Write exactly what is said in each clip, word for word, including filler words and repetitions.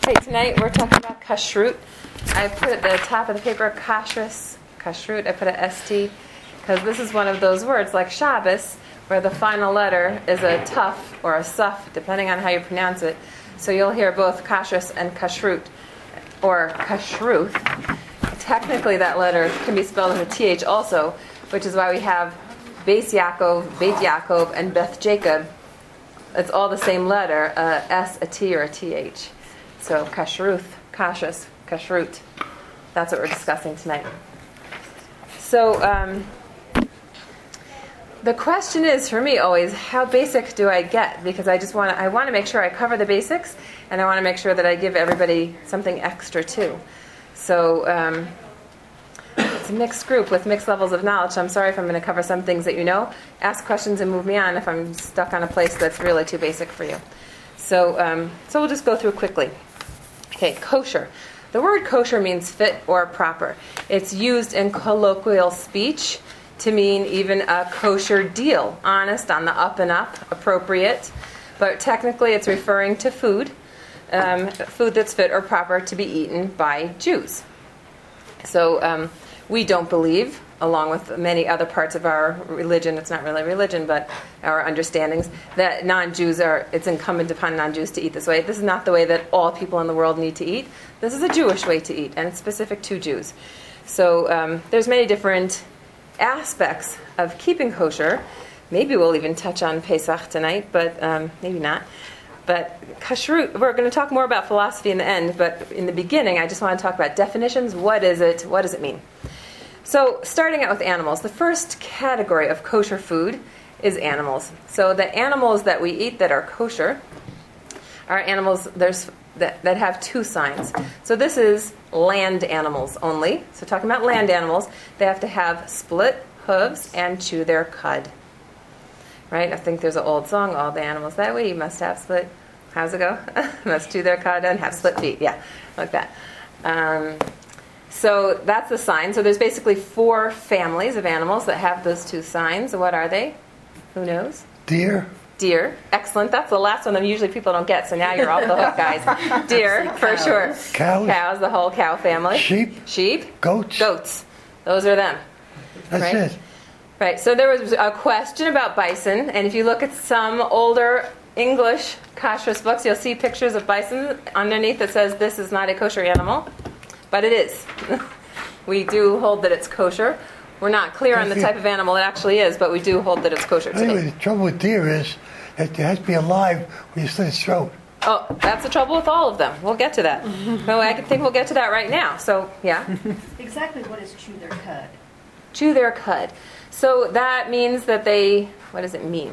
Okay, tonight we're talking about kashrut. I put at the top of the paper kashrus, kashrut. I put a S T because this is one of those words like Shabbos where the final letter is a tuf or a suf, depending on how you pronounce it. So you'll hear both kashrus and kashrut or kashruth. Technically, that letter can be spelled with a T H also, which is why we have Beis Yaakov, Beit Yaakov, and Beth Jacob. It's all the same letter, a S, a T, or a T H. So kashruth, kashrus, kashrut. That's what we're discussing tonight. So um, the question is for me always, how basic do I get? Because I just want to, I want to make sure I cover the basics, and I want to make sure that I give everybody something extra too. So um, it's a mixed group with mixed levels of knowledge. So I'm sorry if I'm going to cover some things that you know. Ask questions and move me on if I'm stuck on a place that's really too basic for you. So um, so we'll just go through quickly. Okay, kosher. The word kosher means fit or proper. It's used in colloquial speech to mean even a kosher deal, honest, on the up and up, appropriate. But technically it's referring to food, um, food that's fit or proper to be eaten by Jews. So um, we don't believe, along with many other parts of our religion, it's not really religion, but our understandings, that non-Jews are, it's incumbent upon non-Jews to eat this way. This is not the way that all people in the world need to eat. This is a Jewish way to eat, and it's specific to Jews. So um, there's many different aspects of keeping kosher. Maybe we'll even touch on Pesach tonight, but um, maybe not. But kashrut, we're going to talk more about philosophy in the end, but in the beginning, I just want to talk about definitions. What is it? What does it mean? So, starting out with animals, the first category of kosher food is animals. So, the animals that we eat that are kosher are animals there's, that, that have two signs. So, this is land animals only. So, talking about land animals, they have to have split hooves and chew their cud. Right? I think there's an old song, all the animals that we eat must have split, how's it go? Must chew their cud and have split feet. Yeah, like that. Um... So that's the sign. So there's basically four families of animals that have those two signs. What are they? Who knows? Deer. Deer. Excellent. That's the last one that usually people don't get. So now you're off the hook, guys. Deer, for sure. Cows. Cows, the whole cow family. Sheep. Sheep. Goats. Goats. Those are them. That's right? it. Right. So there was a question about bison. And if you look at some older English kashrus books, you'll see pictures of bison underneath that says this is not a kosher animal. But it is. We do hold that it's kosher. We're not clear on the type of animal it actually is, but we do hold that it's kosher today. Anyway, the trouble with deer is that it has to be alive when you slit its throat. Oh, that's the trouble with all of them. We'll get to that. No, I think we'll get to that right now. So, yeah. Exactly what is chew their cud? Chew their cud. So that means that they, what does it mean?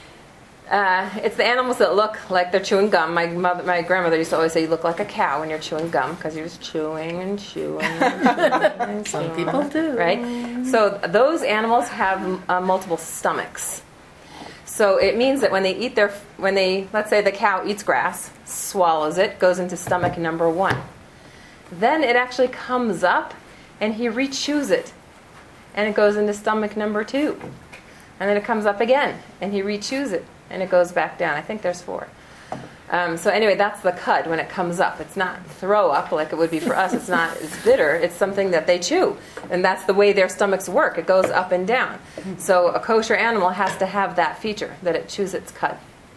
Uh, it's the animals that look like they're chewing gum. My mother, my grandmother used to always say, "You look like a cow when you're chewing gum," because you're just chewing and chewing. And chewing and Some chewing, people do, right? So those animals have uh, multiple stomachs. So it means that when they eat their, when they, let's say the cow eats grass, swallows it, goes into stomach number one. Then it actually comes up, and he re-chews it, and it goes into stomach number two, and then it comes up again, and he re-chews it. And it goes back down. I think there's four. Um, so anyway, that's the cud when it comes up. It's not throw up like it would be for us. It's not. It's bitter. It's something that they chew, and that's the way their stomachs work. It goes up and down. So a kosher animal has to have that feature that it chews its cud.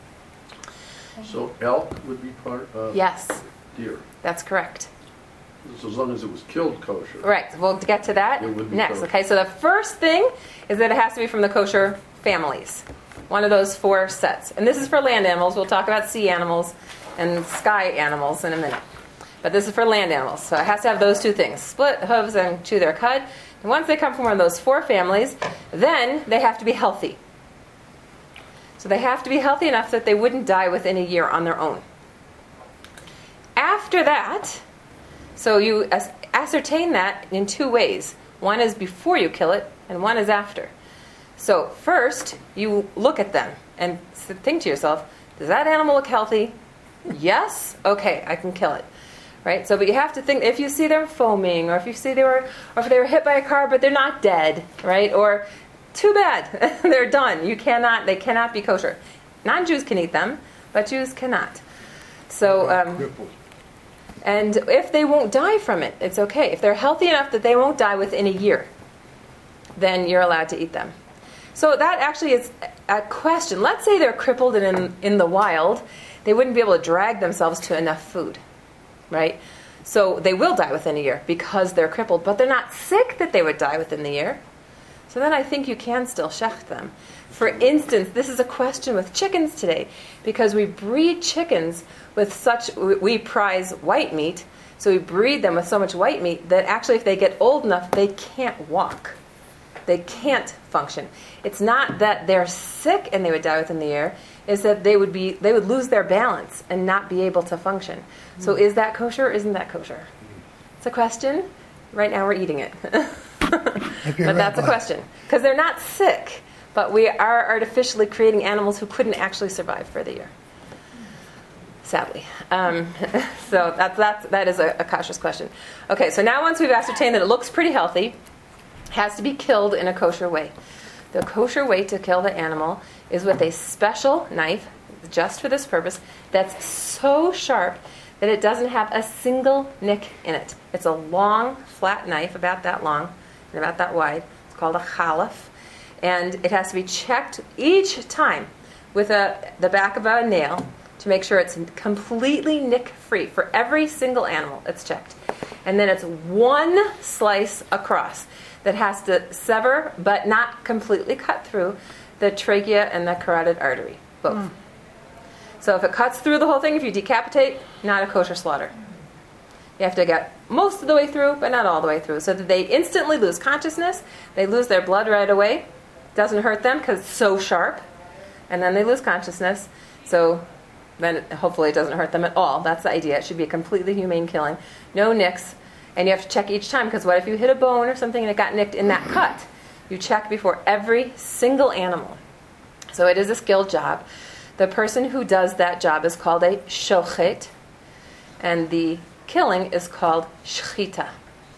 So elk would be part of Yes, deer. that's correct. So as long as it was killed kosher. Right. We'll get to that It would be next. kosher. Okay. So the first thing is that it has to be from the kosher families. One of those four sets. And this is for land animals. We'll talk about sea animals and sky animals in a minute. But this is for land animals. So it has to have those two things. Split hooves and chew their cud. And once they come from one of those four families, then they have to be healthy. So they have to be healthy enough that they wouldn't die within a year on their own. After that, so you ascertain that in two ways. One is before you kill it, and one is after. So first, you look at them and think to yourself, does that animal look healthy? Yes? Okay, I can kill it. Right? So, but you have to think, if you see them foaming, or if you see they were, or if they were hit by a car but they're not dead, right? Or, too bad, they're done. You cannot, they cannot be kosher. Non-Jews can eat them, but Jews cannot. So, um, And if they won't die from it, it's okay. If they're healthy enough that they won't die within a year, then you're allowed to eat them. So that actually is a question. Let's say they're crippled and in, in the wild, they wouldn't be able to drag themselves to enough food, right? So they will die within a year because they're crippled, but they're not sick that they would die within the year. So then I think you can still shecht them. For instance, this is a question with chickens today, because we breed chickens with such, we prize white meat, so we breed them with so much white meat that actually if they get old enough, they can't walk. They can't function. It's not that they're sick and they would die within the year, it's that they would be they would lose their balance and not be able to function. So is that kosher or isn't that kosher? It's a question. Right now we're eating it. But that's a question. Because they're not sick, but we are artificially creating animals who couldn't actually survive for the year. Sadly. Um, so that's, that's, that is a, a cautious question. Okay, so now once we've ascertained that it looks pretty healthy, it has to be killed in a kosher way. The kosher way to kill the animal is with a special knife, just for this purpose, that's so sharp that it doesn't have a single nick in it. It's a long, flat knife, about that long and about that wide. It's called a chalaf. And it has to be checked each time with a, the back of a nail to make sure it's completely nick-free. For every single animal, it's checked. And then it's one slice across that has to sever, but not completely cut through, the trachea and the carotid artery, both. Mm. So if it cuts through the whole thing, if you decapitate, not a kosher slaughter. You have to get most of the way through, but not all the way through, so that they instantly lose consciousness, they lose their blood right away. Doesn't hurt them because it's so sharp, and then they lose consciousness, so then it, hopefully it doesn't hurt them at all. That's the idea. It should be a completely humane killing. No nicks, and you have to check each time, because what if you hit a bone or something and it got nicked in that cut? You check before every single animal. So it is a skilled job. The person who does that job is called a shochet, and the killing is called shchita.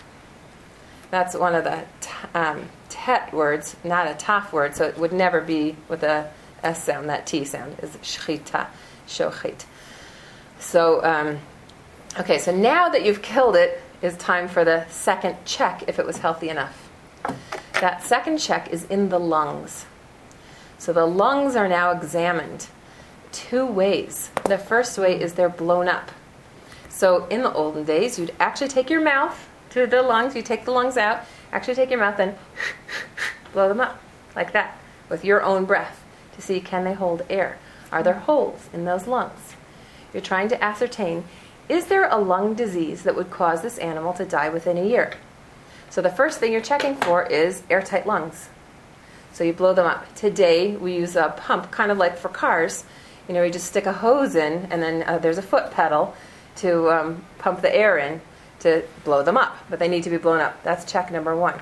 That's one of the t- um, tet words, not a taf word, so it would never be with a S sound. That T sound is shchita, shochet. So, um, okay, so now that you've killed it, is time for the second check if it was healthy enough. That second check is in the lungs. So the lungs are now examined two ways. The first way is they're blown up. So in the olden days, you'd actually take your mouth to the lungs, you take the lungs out, actually take your mouth and blow them up, like that, with your own breath, to see can they hold air. Are there holes in those lungs? You're trying to ascertain, is there a lung disease that would cause this animal to die within a year? So the first thing you're checking for is airtight lungs. So you blow them up. Today we use a pump, kind of like for cars. You know, you just stick a hose in, and then uh, there's a foot pedal to um, pump the air in to blow them up. But they need to be blown up. That's check number one.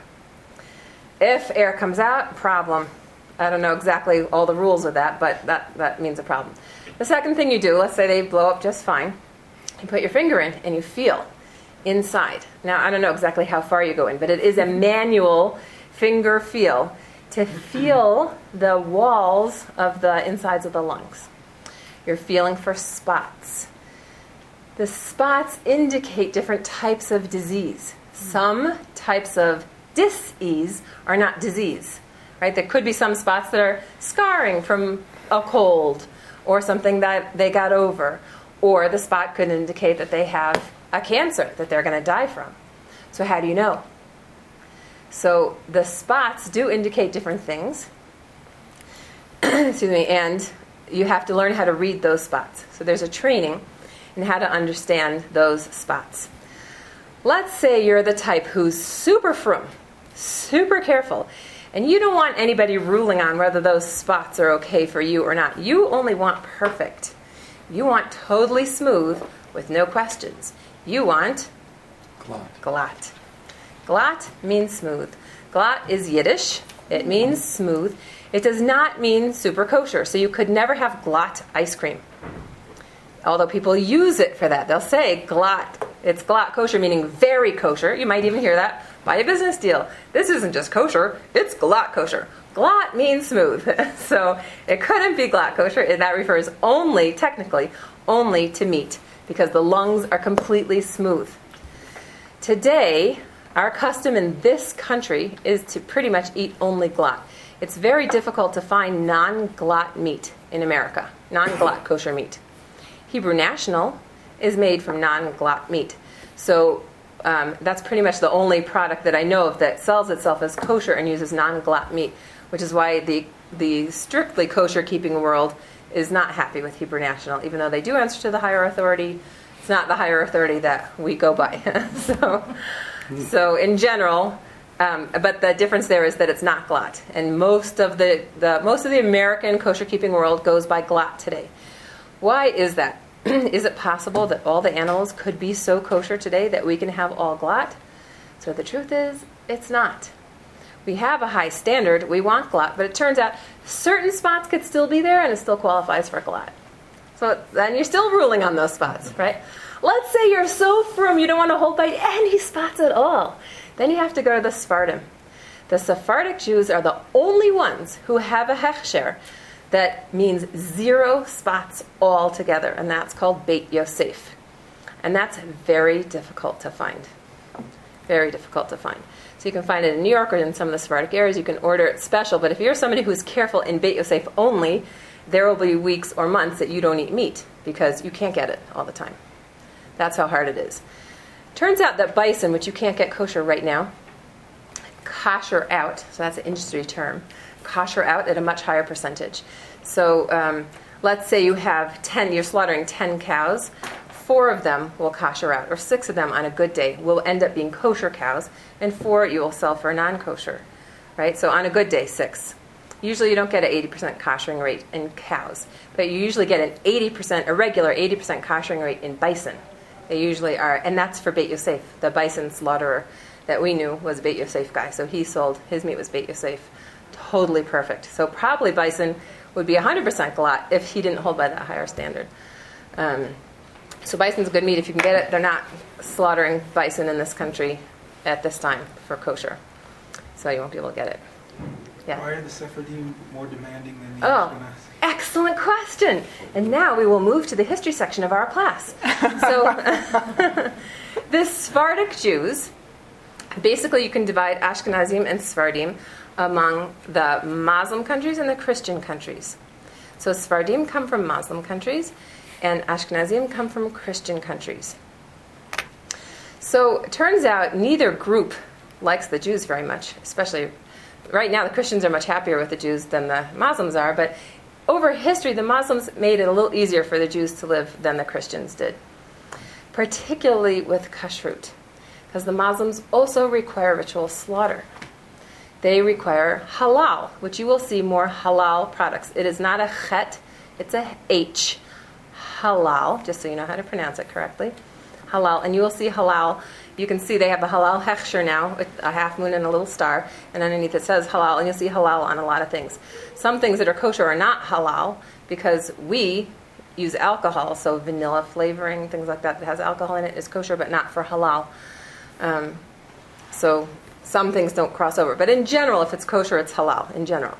If air comes out, problem. I don't know exactly all the rules with that, but that, that means a problem. The second thing you do, let's say they blow up just fine. You put your finger in and you feel inside. Now, I don't know exactly how far you go in, but it is a manual finger feel to feel the walls of the insides of the lungs. You're feeling for spots. The spots indicate different types of disease. Some types of dis-ease are not disease, right? There could be some spots that are scarring from a cold or something that they got over, or the spot could indicate that they have a cancer that they're going to die from. So how do you know? So the spots do indicate different things. Excuse me, and you have to learn how to read those spots. So there's a training in how to understand those spots. Let's say you're the type who's super frum, super careful, and you don't want anybody ruling on whether those spots are okay for you or not. You only want perfect. You want totally smooth with no questions. You want Glatt. glatt. Glatt means smooth. Glatt is Yiddish. It means smooth. It does not mean super kosher. So you could never have glatt ice cream. Although people use it for that. They'll say glatt. It's glatt kosher, meaning very kosher. You might even hear that by a business deal. This isn't just kosher, it's glatt kosher. Glatt means smooth. So it couldn't be glatt kosher. That refers only, technically, only to meat. because the lungs are completely smooth. Today, our custom in this country is to pretty much eat only glatt. It's very difficult to find non-glatt meat in America, non-glatt kosher meat. Hebrew National is made from non-glatt meat. So um, that's pretty much the only product that I know of that sells itself as kosher and uses non-glatt meat, which is why the, the strictly kosher keeping world is not happy with Hebrew National. Even though they do answer to the higher authority, it's not the higher authority that we go by. so, so in general, um, but the difference there is that it's not glatt. And most of the, the, most of the American kosher keeping world goes by glatt today. Why is that? Is it possible that all the animals could be so kosher today that we can have all glatt? So the truth is, it's not. We have a high standard. We want glatt, but it turns out certain spots could still be there and it still qualifies for glatt. So then you're still ruling on those spots, right? Let's say you're so frum you don't want to hold by any spots at all. Then you have to go to the Sephardim. The Sephardic Jews are the only ones who have a hechsher that means zero spots altogether, and that's called Beit Yosef. And that's very difficult to find. Very difficult to find. So you can find it in New York or in some of the Sephardic areas. You can order it special, but if you're somebody who's careful in Beit Yosef only, there will be weeks or months that you don't eat meat because you can't get it all the time. That's how hard it is. Turns out that bison, which you can't get kosher right now, kosher out, so that's an industry term, kosher out at a much higher percentage. So um, let's say you have ten, you're slaughtering ten cows, four of them will kosher out, or six of them on a good day will end up being kosher cows, and four you will sell for non-kosher, right? So on a good day, six. Usually you don't get an eighty percent koshering rate in cows, but you usually get an eighty percent, a regular eighty percent koshering rate in bison. They usually are, and that's for Beit Yosef. The bison slaughterer that we knew was a Beit Yosef guy, so he sold, his meat was Beit Yosef. Totally perfect. So probably bison would be one hundred percent glatt if he didn't hold by that higher standard. Um, so bison's good meat if you can get it. They're not slaughtering bison in this country at this time for kosher, so you won't be able to get it. Yeah. Why are the Sephardim more demanding than the Oh, Ashkenazim? excellent question. And now we will move to the history section of our class. So the Sephardic Jews, basically you can divide Ashkenazim and Sephardim among the Muslim countries and the Christian countries. So Sephardim come from Muslim countries, and Ashkenazim come from Christian countries. So it turns out neither group likes the Jews very much, especially right now the Christians are much happier with the Jews than the Muslims are, but over history the Muslims made it a little easier for the Jews to live than the Christians did, particularly with kashrut, because the Muslims also require ritual slaughter. They require halal, which you will see more halal products. It is not a chet, it's a H. Halal, just so you know how to pronounce it correctly. Halal, and you will see halal. You can see they have the halal hechsher now, with a half moon and a little star, and underneath it says halal, and you'll see halal on a lot of things. Some things that are kosher are not halal because we use alcohol, so vanilla flavoring, things like that that has alcohol in it is kosher, but not for halal. Um, so some things don't cross over. But in general, if it's kosher, it's halal, in general.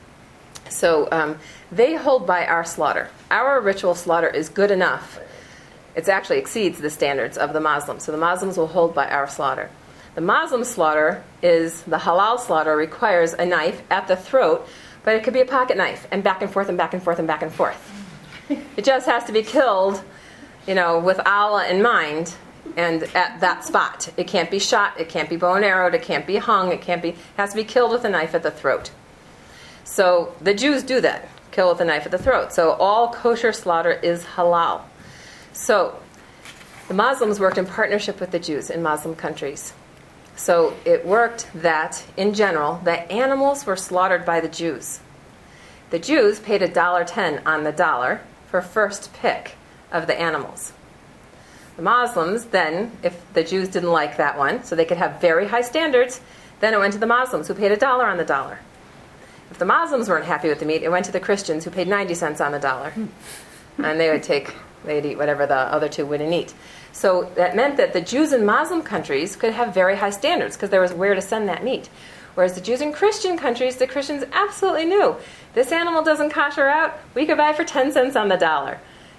So um, they hold by our slaughter. Our ritual slaughter is good enough. It actually exceeds the standards of the Muslims. So the Muslims will hold by our slaughter. The Muslim slaughter is, the halal slaughter requires a knife at the throat, but it could be a pocket knife, and back and forth and back and forth and back and forth. It just has to be killed, you know, with Allah in mind, and at that spot. It can't be shot, it can't be bow and arrowed, it can't be hung, it can't be, it has to be killed with a knife at the throat. So the Jews do that, kill with a knife at the throat. So all kosher slaughter is halal. So the Muslims worked in partnership with the Jews in Muslim countries. So it worked that, in general, the animals were slaughtered by the Jews. The Jews paid a dollar ten on the dollar for first pick of the animals. The Muslims then, if the Jews didn't like that one, so they could have very high standards, then it went to the Muslims who paid a dollar on the dollar. If the Muslims weren't happy with the meat, it went to the Christians who paid ninety cents on the dollar. And they would take, they'd eat whatever the other two wouldn't eat. So that meant that the Jews in Muslim countries could have very high standards because there was where to send that meat. Whereas the Jews in Christian countries, the Christians absolutely knew, this animal doesn't kosher out, we could buy it for ten cents on the dollar.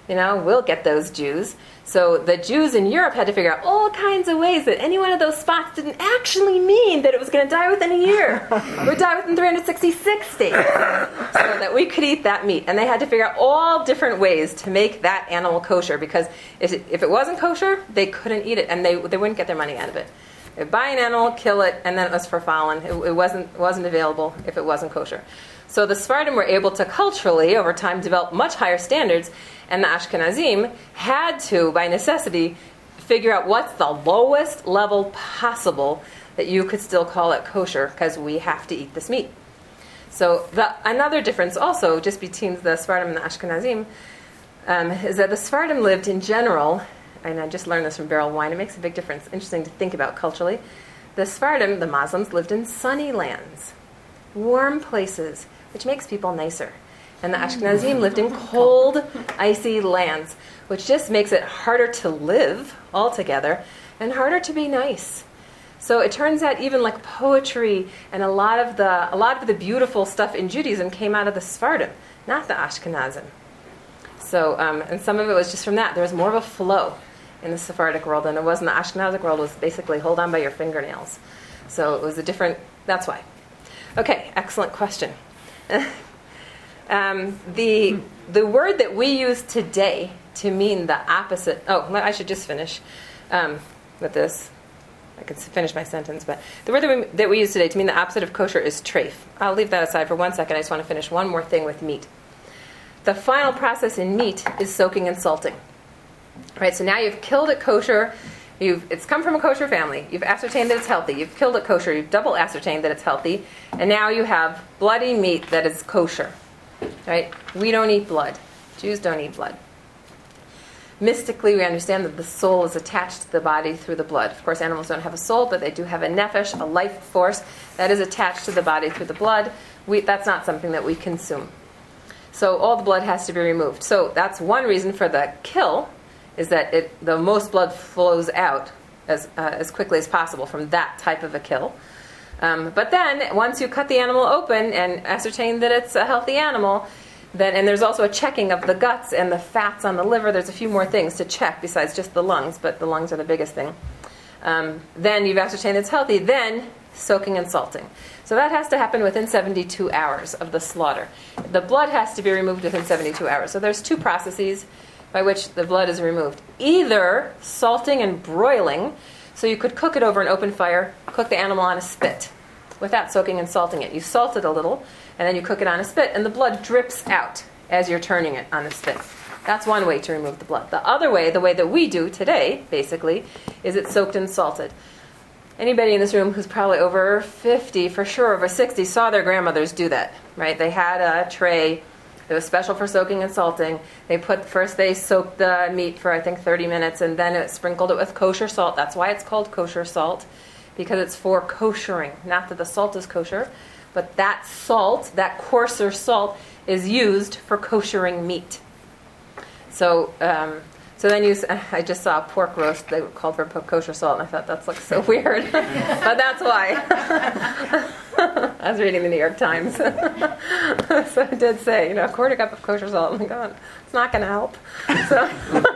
You know, we'll get those Jews. So the Jews in Europe had to figure out all kinds of ways that any one of those spots didn't actually mean that it was going to die within a year. It would die within three hundred sixty-six days. So that we could eat that meat. And they had to figure out all different ways to make that animal kosher, because if it, if it wasn't kosher, they couldn't eat it, and they they wouldn't get their money out of it. They'd buy an animal, kill it, and then it was for fallen. It, it wasn't it wasn't available if it wasn't kosher. So the Sephardim were able to culturally, over time, develop much higher standards, and the Ashkenazim had to, by necessity, figure out what's the lowest level possible that you could still call it kosher, because we have to eat this meat. So the, another difference also, just between the Sephardim and the Ashkenazim, um, is that the Sephardim lived in general, and I just learned this from Beryl Wine, it makes a big difference, interesting to think about culturally. The Sephardim, the Muslims, lived in sunny lands, warm places, which makes people nicer. And the Ashkenazim lived in cold, icy lands, which just makes it harder to live altogether and harder to be nice. So it turns out even like poetry and a lot of the a lot of the beautiful stuff in Judaism came out of the Sephardim, not the Ashkenazim. So um, and some of it was just from that. There was more of a flow in the Sephardic world than it was in the Ashkenazic world. It was basically hold on by your fingernails. So it was a different. That's why. Okay, excellent question. um, the the word that we use today to mean the opposite. Oh, I should just finish um, with this. I could finish my sentence, but the word that we, that we use today to mean the opposite of kosher is treif. I'll leave that aside for one second. I just want to finish one more thing with meat. The final process in meat is soaking and salting. Right. So now you've killed it kosher. You've, it's come from a kosher family. You've ascertained that it's healthy. You've killed it kosher. You've double ascertained that it's healthy. And now you have bloody meat that is kosher. Right? We don't eat blood. Jews don't eat blood. Mystically, we understand that the soul is attached to the body through the blood. Of course, animals don't have a soul, but they do have a nefesh, a life force, that is attached to the body through the blood. We, that's not something that we consume. So all the blood has to be removed. So that's one reason for the kill, is that it, the most blood flows out as uh, as quickly as possible from that type of a kill. Um, but then, once you cut the animal open and ascertain that it's a healthy animal, then and there's also a checking of the guts and the fats on the liver. There's a few more things to check besides just the lungs, but the lungs are the biggest thing. Um, then you've ascertained it's healthy. Then soaking and salting. So that has to happen within seventy-two hours of the slaughter. The blood has to be removed within seventy-two hours. So there's two processes by which the blood is removed. Either salting and broiling, so you could cook it over an open fire, cook the animal on a spit without soaking and salting it. You salt it a little, and then you cook it on a spit, and the blood drips out as you're turning it on the spit. That's one way to remove the blood. The other way, the way that we do today, basically, is it's soaked and salted. Anybody in this room who's probably over fifty, for sure over sixty, saw their grandmothers do that, right? They had a tray. It was special for soaking and salting. They put first they soaked the meat for I think thirty minutes, and then it sprinkled it with kosher salt. That's why it's called kosher salt, because it's for koshering. Not that the salt is kosher, but that salt, that coarser salt, is used for koshering meat. So, um, so then you. I just saw a pork roast they called for kosher salt, and I thought that looks so weird, but that's why. I was reading the New York Times, so it did say, you know, a quarter cup of kosher salt. I'm like, oh, it's not going to help. So,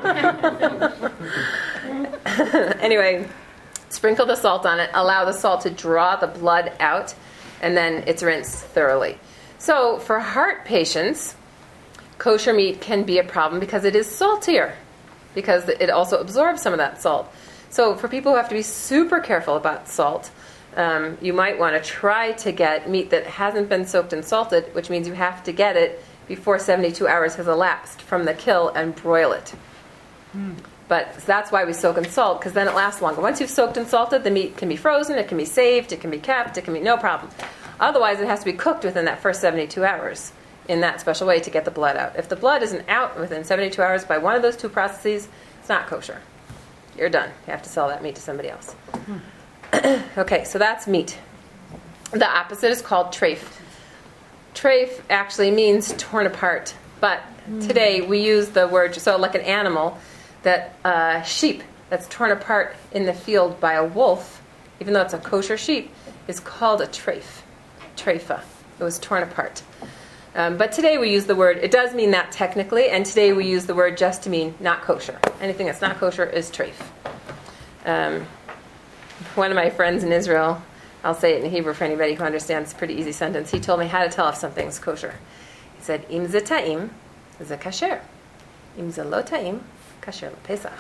anyway, sprinkle the salt on it. Allow the salt to draw the blood out, and then it's rinsed thoroughly. So, for heart patients, kosher meat can be a problem because it is saltier, because it also absorbs some of that salt. So, for people who have to be super careful about salt, Um, you might want to try to get meat that hasn't been soaked and salted, which means you have to get it before seventy-two hours has elapsed from the kill and broil it. Mm. But that's why we soak and salt, because then it lasts longer. Once you've soaked and salted, the meat can be frozen, it can be saved, it can be kept, it can be no problem. Otherwise, it has to be cooked within that first seventy-two hours in that special way to get the blood out. If the blood isn't out within seventy-two hours by one of those two processes, it's not kosher. You're done. You have to sell that meat to somebody else. Mm. Okay, so that's meat. The opposite is called treif. Treif actually means torn apart, but mm. today we use the word, so like an animal, that uh, sheep that's torn apart in the field by a wolf, even though it's a kosher sheep, is called a treif. Treifa. It was torn apart. Um, but today we use the word, it does mean that technically, and today we use the word just to mean not kosher. Anything that's not kosher is treif. Um, one of my friends in Israel, I'll say it in Hebrew for anybody who understands, it's a pretty easy sentence. He told me how to tell if something's kosher. He said, Im ze ta'im, ze kasher. Im ze lo ta'im, kasher l'pesach.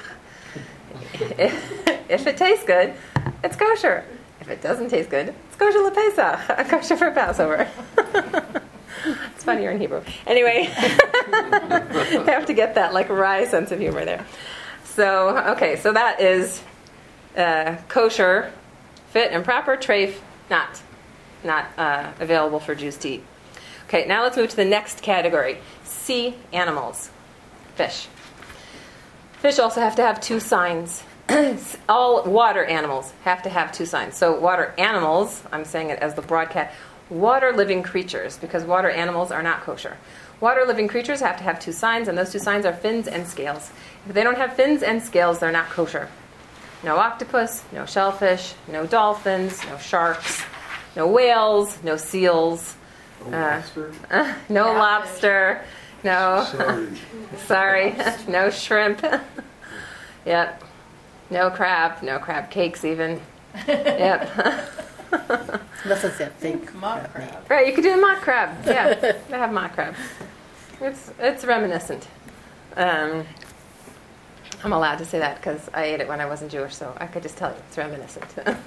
If it tastes good, it's kosher. If it doesn't taste good, it's kosher l'pesach, kosher for Passover. It's funnier in Hebrew. Anyway, I have to get that like wry sense of humor there. So, okay, so that is uh, kosher, fit and proper, treif, not, not uh, available for Jews to eat. Okay, now let's move to the next category, sea animals, fish. Fish also have to have two signs. All water animals have to have two signs. So water animals, I'm saying it as the broadcast, water living creatures, because water animals are not kosher. Water living creatures have to have two signs, and those two signs are fins and scales. If they don't have fins and scales, they're not kosher. No octopus, no shellfish, no dolphins, no sharks, no whales, no seals, No uh, lobster? uh, no Catfish. lobster, no, Sorry. sorry, no shrimp. Yep. No crab, no crab cakes even. Yep. Das ist ja fake. Mock crab. Right, you could do the mock crab. Yeah, they have mock crab. It's it's reminiscent. Um, I'm allowed to say that because I ate it when I wasn't Jewish, so I could just tell you it's reminiscent.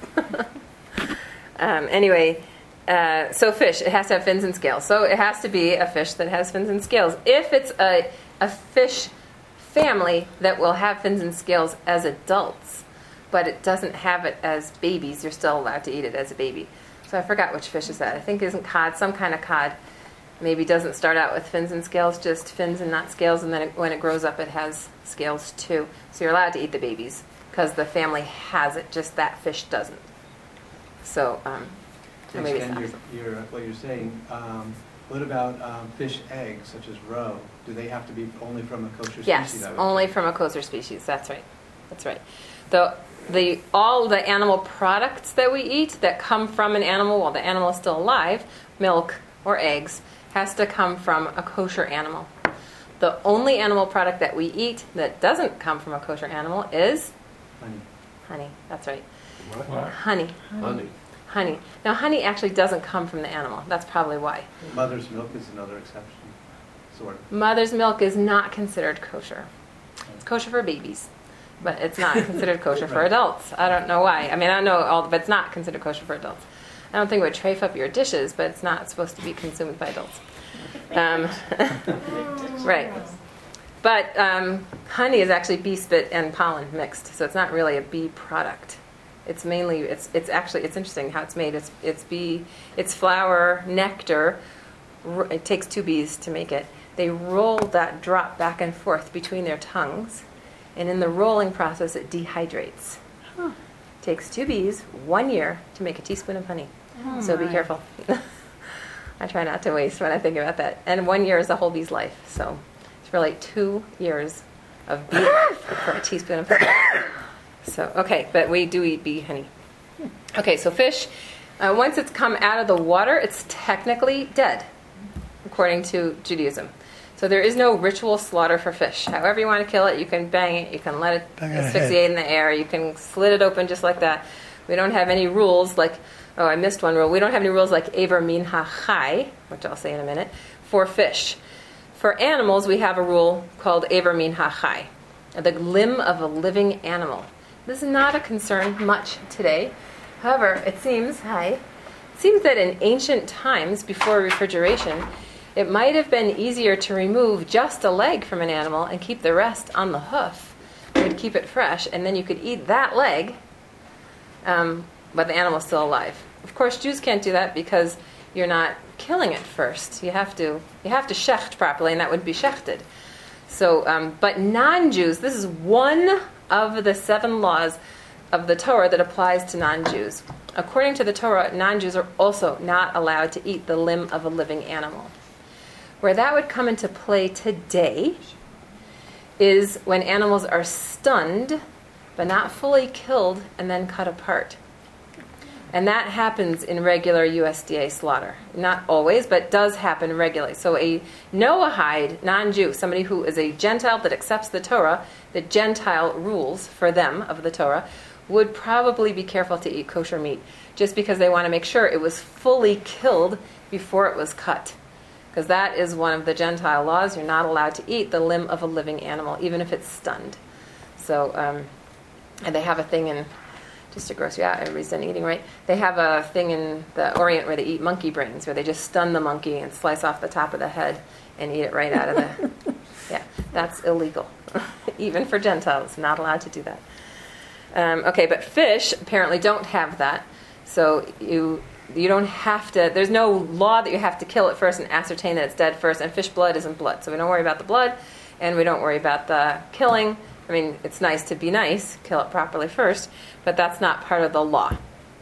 um, anyway, uh, so fish, it has to have fins and scales. So it has to be a fish that has fins and scales. If it's a a fish family that will have fins and scales as adults, but it doesn't have it as babies, you're still allowed to eat it as a baby. So I forgot which fish is that. I think it isn't cod, some kind of cod. Maybe doesn't start out with fins and scales, just fins and not scales, and then it, when it grows up it has scales too. So you're allowed to eat the babies because the family has it, just that fish doesn't. So, um, To or maybe it's extend not. your, your, what you're saying, um, what about um, fish eggs, such as roe? Do they have to be only from a kosher species? Yes, I would only think? from a kosher species. That's right. That's right. The the all the animal products that we eat that come from an animal while the animal is still alive, milk or eggs, has to come from a kosher animal. The only animal product that we eat that doesn't come from a kosher animal is Honey. honey. That's right. What? Honey. Honey. Honey. Now, honey actually doesn't come from the animal. That's probably why. Mother's milk is another exception, sort of. Mother's milk is not considered kosher. It's kosher for babies, but it's not considered kosher for Right. adults. I don't know why. I mean, I don't know all, but it's not considered kosher for adults. I don't think it would trafe up your dishes, but it's not supposed to be consumed by adults. Um, right. But um, honey is actually bee spit and pollen mixed, so it's not really a bee product. It's mainly it's it's actually it's interesting how it's made. It's it's bee it's flower nectar. R- It takes two bees to make it. They roll that drop back and forth between their tongues, and in the rolling process, it dehydrates. Takes two bees one year to make a teaspoon of honey. So be careful. I try not to waste when I think about that. And one year is a whole bee's life, so it's really two years of bee life for a teaspoon of honey. So, okay, but we do eat bee honey. Okay, so fish, uh, once it's come out of the water, it's technically dead, according to Judaism. So there is no ritual slaughter for fish. However you want to kill it, you can bang it, you can let it Bang it asphyxiate in the air, you can slit it open just like that. We don't have any rules like, oh, I missed one rule. We don't have any rules like Aver Min HaChai, which I'll say in a minute, for fish. For animals, we have a rule called Aver Min HaChai, the limb of a living animal. This is not a concern much today. However, it seems, hi, it seems that in ancient times, before refrigeration, it might have been easier to remove just a leg from an animal and keep the rest on the hoof. It would keep it fresh, and then you could eat that leg, um, but the animal's still alive. Of course, Jews can't do that because you're not killing it first. You have to you have to shecht properly, and that would be shechted. So, um, but non-Jews, this is one of the seven laws of the Torah that applies to non-Jews. According to the Torah, non-Jews are also not allowed to eat the limb of a living animal. Where that would come into play today is when animals are stunned, but not fully killed and then cut apart. And that happens in regular U S D A slaughter. Not always, but does happen regularly. So a Noahide non-Jew, somebody who is a Gentile that accepts the Torah, the Gentile rules for them of the Torah, would probably be careful to eat kosher meat, just because they want to make sure it was fully killed before it was cut. Because that is one of the Gentile laws. You're not allowed to eat the limb of a living animal, even if it's stunned. So, um, and they have a thing in, just to gross you out, everybody's done eating, right? They have a thing in the Orient where they eat monkey brains, where they just stun the monkey and slice off the top of the head and eat it right out of the... Yeah, that's illegal. Even for Gentiles, not allowed to do that. Um, okay, but fish apparently don't have that. So you you don't have to... There's no law that you have to kill it first and ascertain that it's dead first, and fish blood isn't blood. So we don't worry about the blood, and we don't worry about the killing. I mean, it's nice to be nice, kill it properly first, but that's not part of the law.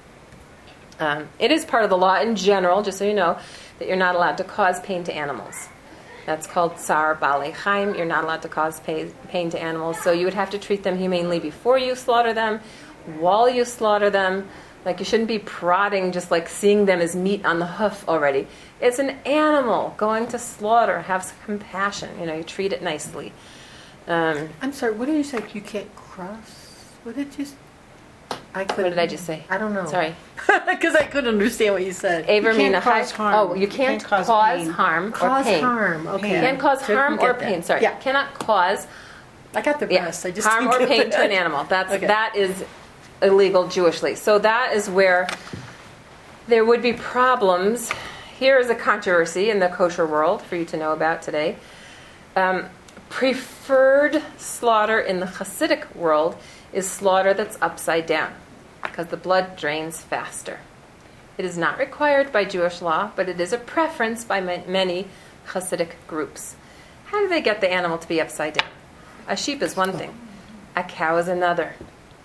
Um, it is part of the law in general, just so you know, that you're not allowed to cause pain to animals. That's called tsar balei chaim. You're not allowed to cause pain, pain to animals, so you would have to treat them humanely before you slaughter them, while you slaughter them. Like, you shouldn't be prodding, just like seeing them as meat on the hoof already. It's an animal going to slaughter. Have some compassion. You know, you treat it nicely. Um, I'm sorry, what did you say? You can't cross? What did you... I what did I just say? I don't know. Sorry. Because I couldn't understand what you said. Aver You can't mina cause chai- harm. Oh, you can't, You can't cause, cause pain. harm or Cause pain. harm, okay. You can't cause Didn't harm get or that. pain. Sorry, Yeah. you cannot cause I got the yeah, rest. I just harm didn't or get pain the- to an animal. That's Okay. that is illegal Jewishly. So that is where there would be problems. Here is a controversy in the kosher world for you to know about today. Um, preferred slaughter in the Hasidic world is slaughter that's upside down, because the blood drains faster. It is not required by Jewish law, but it is a preference by ma- many Hasidic groups. How do they get the animal to be upside down? A sheep is one thing. A cow is another.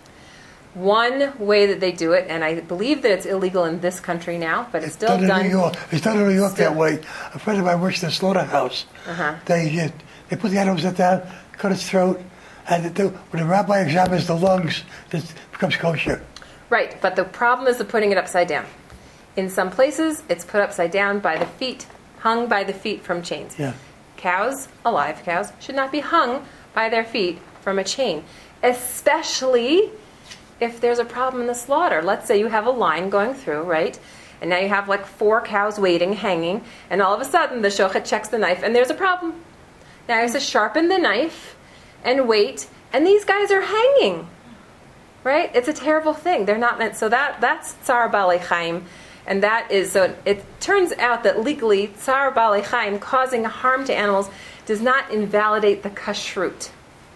One way that they do it, and I believe that it's illegal in this country now, but it's still done in done. New York. It's done in New York Still. that way. A friend of mine works in a slaughterhouse. Uh-huh. They uh, they put the animal down, cut its throat, and they do, when the rabbi examines the lungs, it becomes kosher. Right, but the problem is the putting it upside down. In some places, it's put upside down by the feet, hung by the feet from chains. Yeah. Cows, alive cows, should not be hung by their feet from a chain, especially if there's a problem in the slaughter. Let's say you have a line going through, right? And now you have like four cows waiting, hanging, and all of a sudden the shochet checks the knife, and there's a problem. Now he has to sharpen the knife and wait, and these guys are hanging. Right? It's a terrible thing. They're not meant. So that that's tsar balei chaim, and that is so. It turns out that legally, tsar balei chaim, causing harm to animals, does not invalidate the kashrut.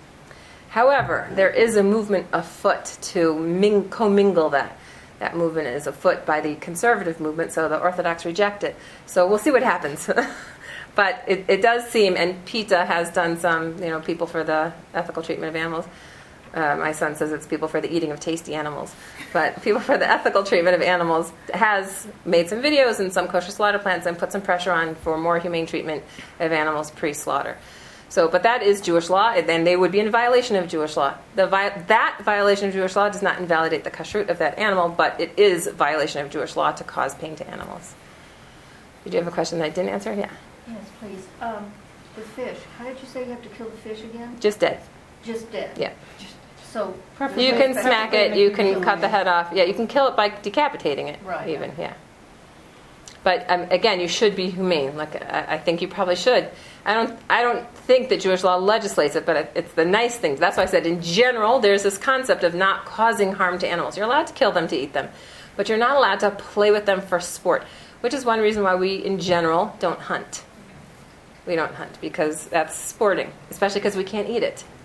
However, there is a movement afoot to ming, commingle that. That movement is afoot by the conservative movement, so the Orthodox reject it. So we'll see what happens. But it, it does seem, and PETA has done some, you know, people for the ethical treatment of animals. Uh, my son says it's people for the eating of tasty animals. But people for the ethical treatment of animals has made some videos in some kosher slaughter plants and put some pressure on for more humane treatment of animals pre-slaughter. So, but that is Jewish law, and they would be in violation of Jewish law. The vi- that violation of Jewish law does not invalidate the kashrut of that animal, but it is a violation of Jewish law to cause pain to animals. Did you have a question that I didn't answer? Yeah. Yes, please. Um, the fish, how did you say you have to kill the fish again? Just dead. Just dead? Yeah. Just, so. You can smack it, you can cut the head. head off. Yeah, you can kill it by decapitating it, Right. even, yeah. But um, again, you should be humane. Like I, I think you probably should. I don't. I don't think that Jewish law legislates it, but it, it's the nice thing. That's why I said, in general, there's this concept of not causing harm to animals. You're allowed to kill them to eat them, but you're not allowed to play with them for sport. Which is one reason why we, in general, don't hunt. We don't hunt because that's sporting, especially because we can't eat it.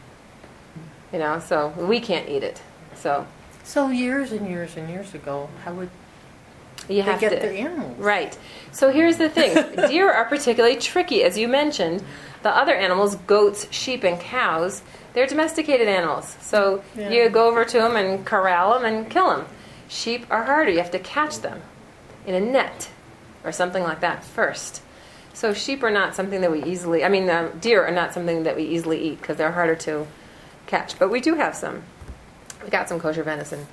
You know, so we can't eat it. So So years and years and years ago, how would you they have get to their animals? Right. So here's the thing. Deer are particularly tricky, as you mentioned. The other animals, goats, sheep, and cows, they're domesticated animals. So Yeah. you go over to them and corral them and kill them. Sheep are harder. You have to catch them in a net or something like that first. So sheep are not something that we easily, I mean, uh, deer are not something that we easily eat because they're harder to catch. But we do have some. We got some kosher venison.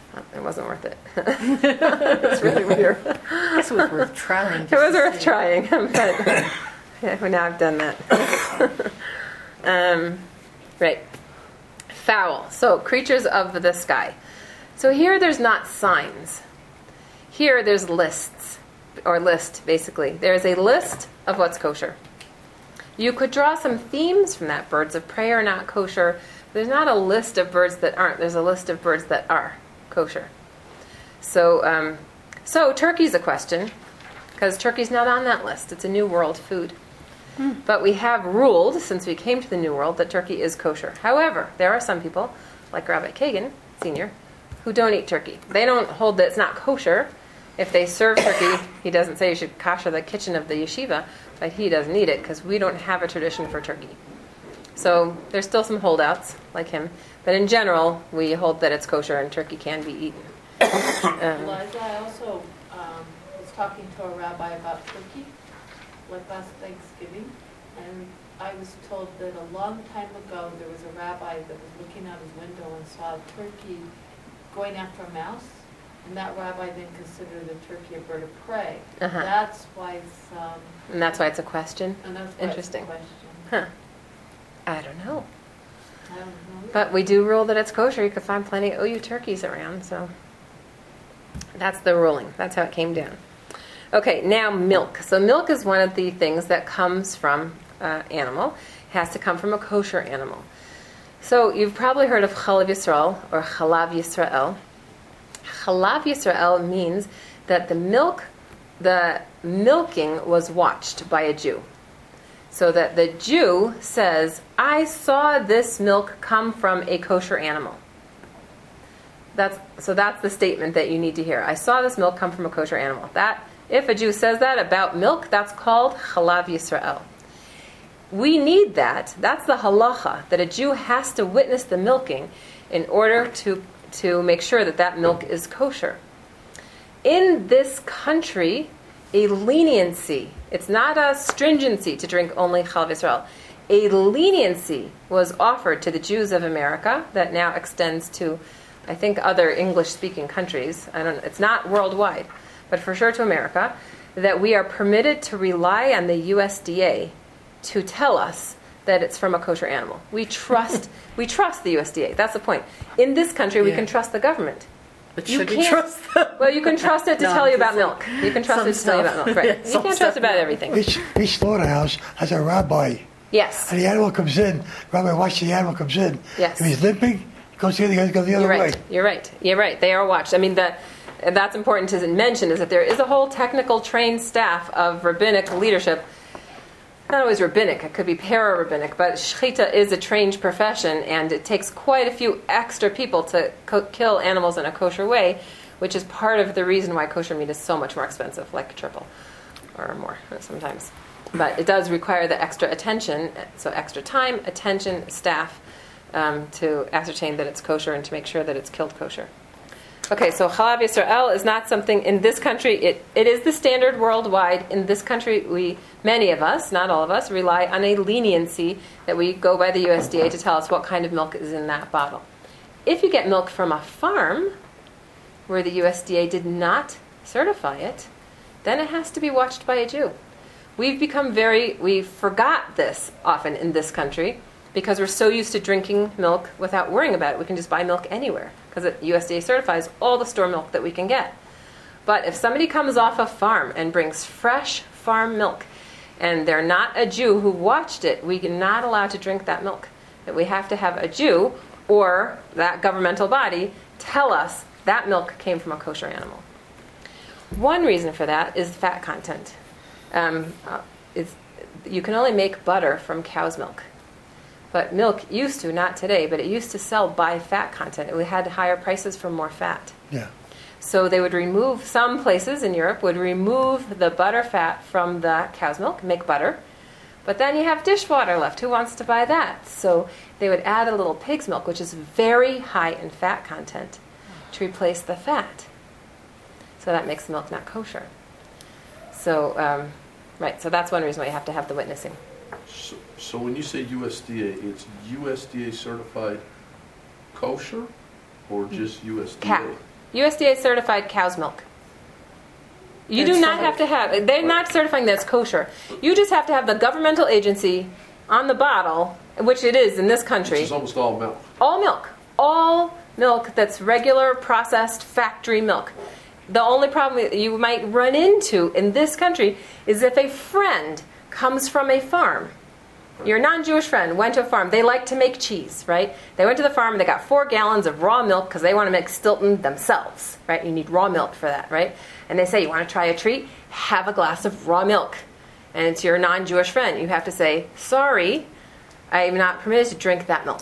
It wasn't worth it. It's really weird. I guess it was worth trying. It was worth trying, but yeah, well, now I've done that. um, right. Fowl. So, creatures of the sky. So here there's not signs. Here there's lists, or list, basically. There's a list of what's kosher. You could draw some themes from that. Birds of prey are not kosher. There's not a list of birds that aren't. There's a list of birds that are kosher. So, um, so turkey's a question, because turkey's not on that list. It's a New World food. Mm. But we have ruled, since we came to the New World, that turkey is kosher. However, there are some people, like Rabbi Kagan, Senior, who don't eat turkey. They don't hold that it's not kosher. If they serve turkey, he doesn't say you should kasher the kitchen of the yeshiva, but he doesn't eat it because we don't have a tradition for turkey. So there's still some holdouts like him, but in general, we hold that it's kosher and turkey can be eaten. Um, Eliza, I also um, was talking to a rabbi about turkey, like last Thanksgiving, and I was told that a long time ago there was a rabbi that was looking out his window and saw a turkey going after a mouse. And that rabbi then considered the turkey a bird of prey. Uh-huh. That's why some... And that's why it's a question? And that's why Interesting. It's a question. Huh. I don't know. I don't know. But we do rule that it's kosher. You could find plenty of O U turkeys around, so that's the ruling. That's how it came down. Okay, now milk. So milk is one of the things that comes from uh, animal. It has to come from a kosher animal. So you've probably heard of Chalav Yisrael or Chalav Yisrael. Chalav Yisrael means that the milk, the milking was watched by a Jew. So that the Jew says, I saw this milk come from a kosher animal. That's, so that's the statement that you need to hear. I saw this milk come from a kosher animal. That, if a Jew says that about milk, that's called Chalav Yisrael. We need that. That's the halacha, that a Jew has to witness the milking in order to to make sure that that milk is kosher. In this country, a leniency, it's not a stringency to drink only Chalav Yisrael, a leniency was offered to the Jews of America that now extends to, I think, other English-speaking countries. I don't know, it's not worldwide, but for sure to America, that we are permitted to rely on the U S D A to tell us that it's from a kosher animal. We trust we trust the U S D A. That's the point. In this country, we Yeah. can trust the government. But You should we can't- trust them? Well, you can trust it to No, tell you about some- milk. You can trust some it to tell you about stuff. milk. Right. Yeah, You some can't stuff, trust about no. everything. Each, each slaughterhouse has a rabbi, Yes. and the animal comes in. Rabbi watches the animal comes in. Yes. If he's limping, he goes the other, he goes the other You're way. right. You're right. You're right. They are watched. I mean, the, that's important to mention is that there is a whole technical trained staff of rabbinic leadership. Not always rabbinic, it could be para-rabbinic, but shechita is a trained profession, and it takes quite a few extra people to co- kill animals in a kosher way, which is part of the reason why kosher meat is so much more expensive, like triple or more sometimes. But it does require the extra attention, so extra time, attention, staff, um, to ascertain that it's kosher and to make sure that it's killed kosher. Okay, so Chalav Yisrael is not something in this country. It it is the standard worldwide. In this country, we many of us, not all of us, rely on a leniency that we go by the U S D A to tell us what kind of milk is in that bottle. If you get milk from a farm where the U S D A did not certify it, then it has to be watched by a Jew. We've become very, we forgot this often in this country because we're so used to drinking milk without worrying about it. We can just buy milk anywhere because the U S D A certifies all the store milk that we can get. But if somebody comes off a farm and brings fresh farm milk and they're not a Jew who watched it, we are not allowed to drink that milk. That we have to have a Jew or that governmental body tell us that milk came from a kosher animal. One reason for that is fat content. Um, uh, it's, you can only make butter from cow's milk. But milk used to, not today, but it used to sell by fat content. It had higher prices for more fat. Yeah. So they would remove, some places in Europe would remove the butter fat from the cow's milk, make butter. But then you have dishwater left. Who wants to buy that? So they would add a little pig's milk, which is very high in fat content, to replace the fat. So that makes the milk not kosher. So, um, right, so that's one reason why you have to have the witnessing. So, so when you say U S D A, it's U S D A certified kosher or just U S D A? Cow. U S D A certified cow's milk. You do It's not fine. have to have, they're not certifying that it's kosher. You just have to have the governmental agency on the bottle, which it is in this Which country, is almost all milk. all milk. All milk that's regular processed factory milk. The only problem you might run into in this country is if a friend comes from a farm. Your non-Jewish friend went to a farm. They like to make cheese, right? They went to the farm and they got four gallons of raw milk because they want to make Stilton themselves, right? You need raw milk for that, right? And they say, you want to try a treat? Have a glass of raw milk. And it's your non-Jewish friend. You have to say, sorry, I am not permitted to drink that milk.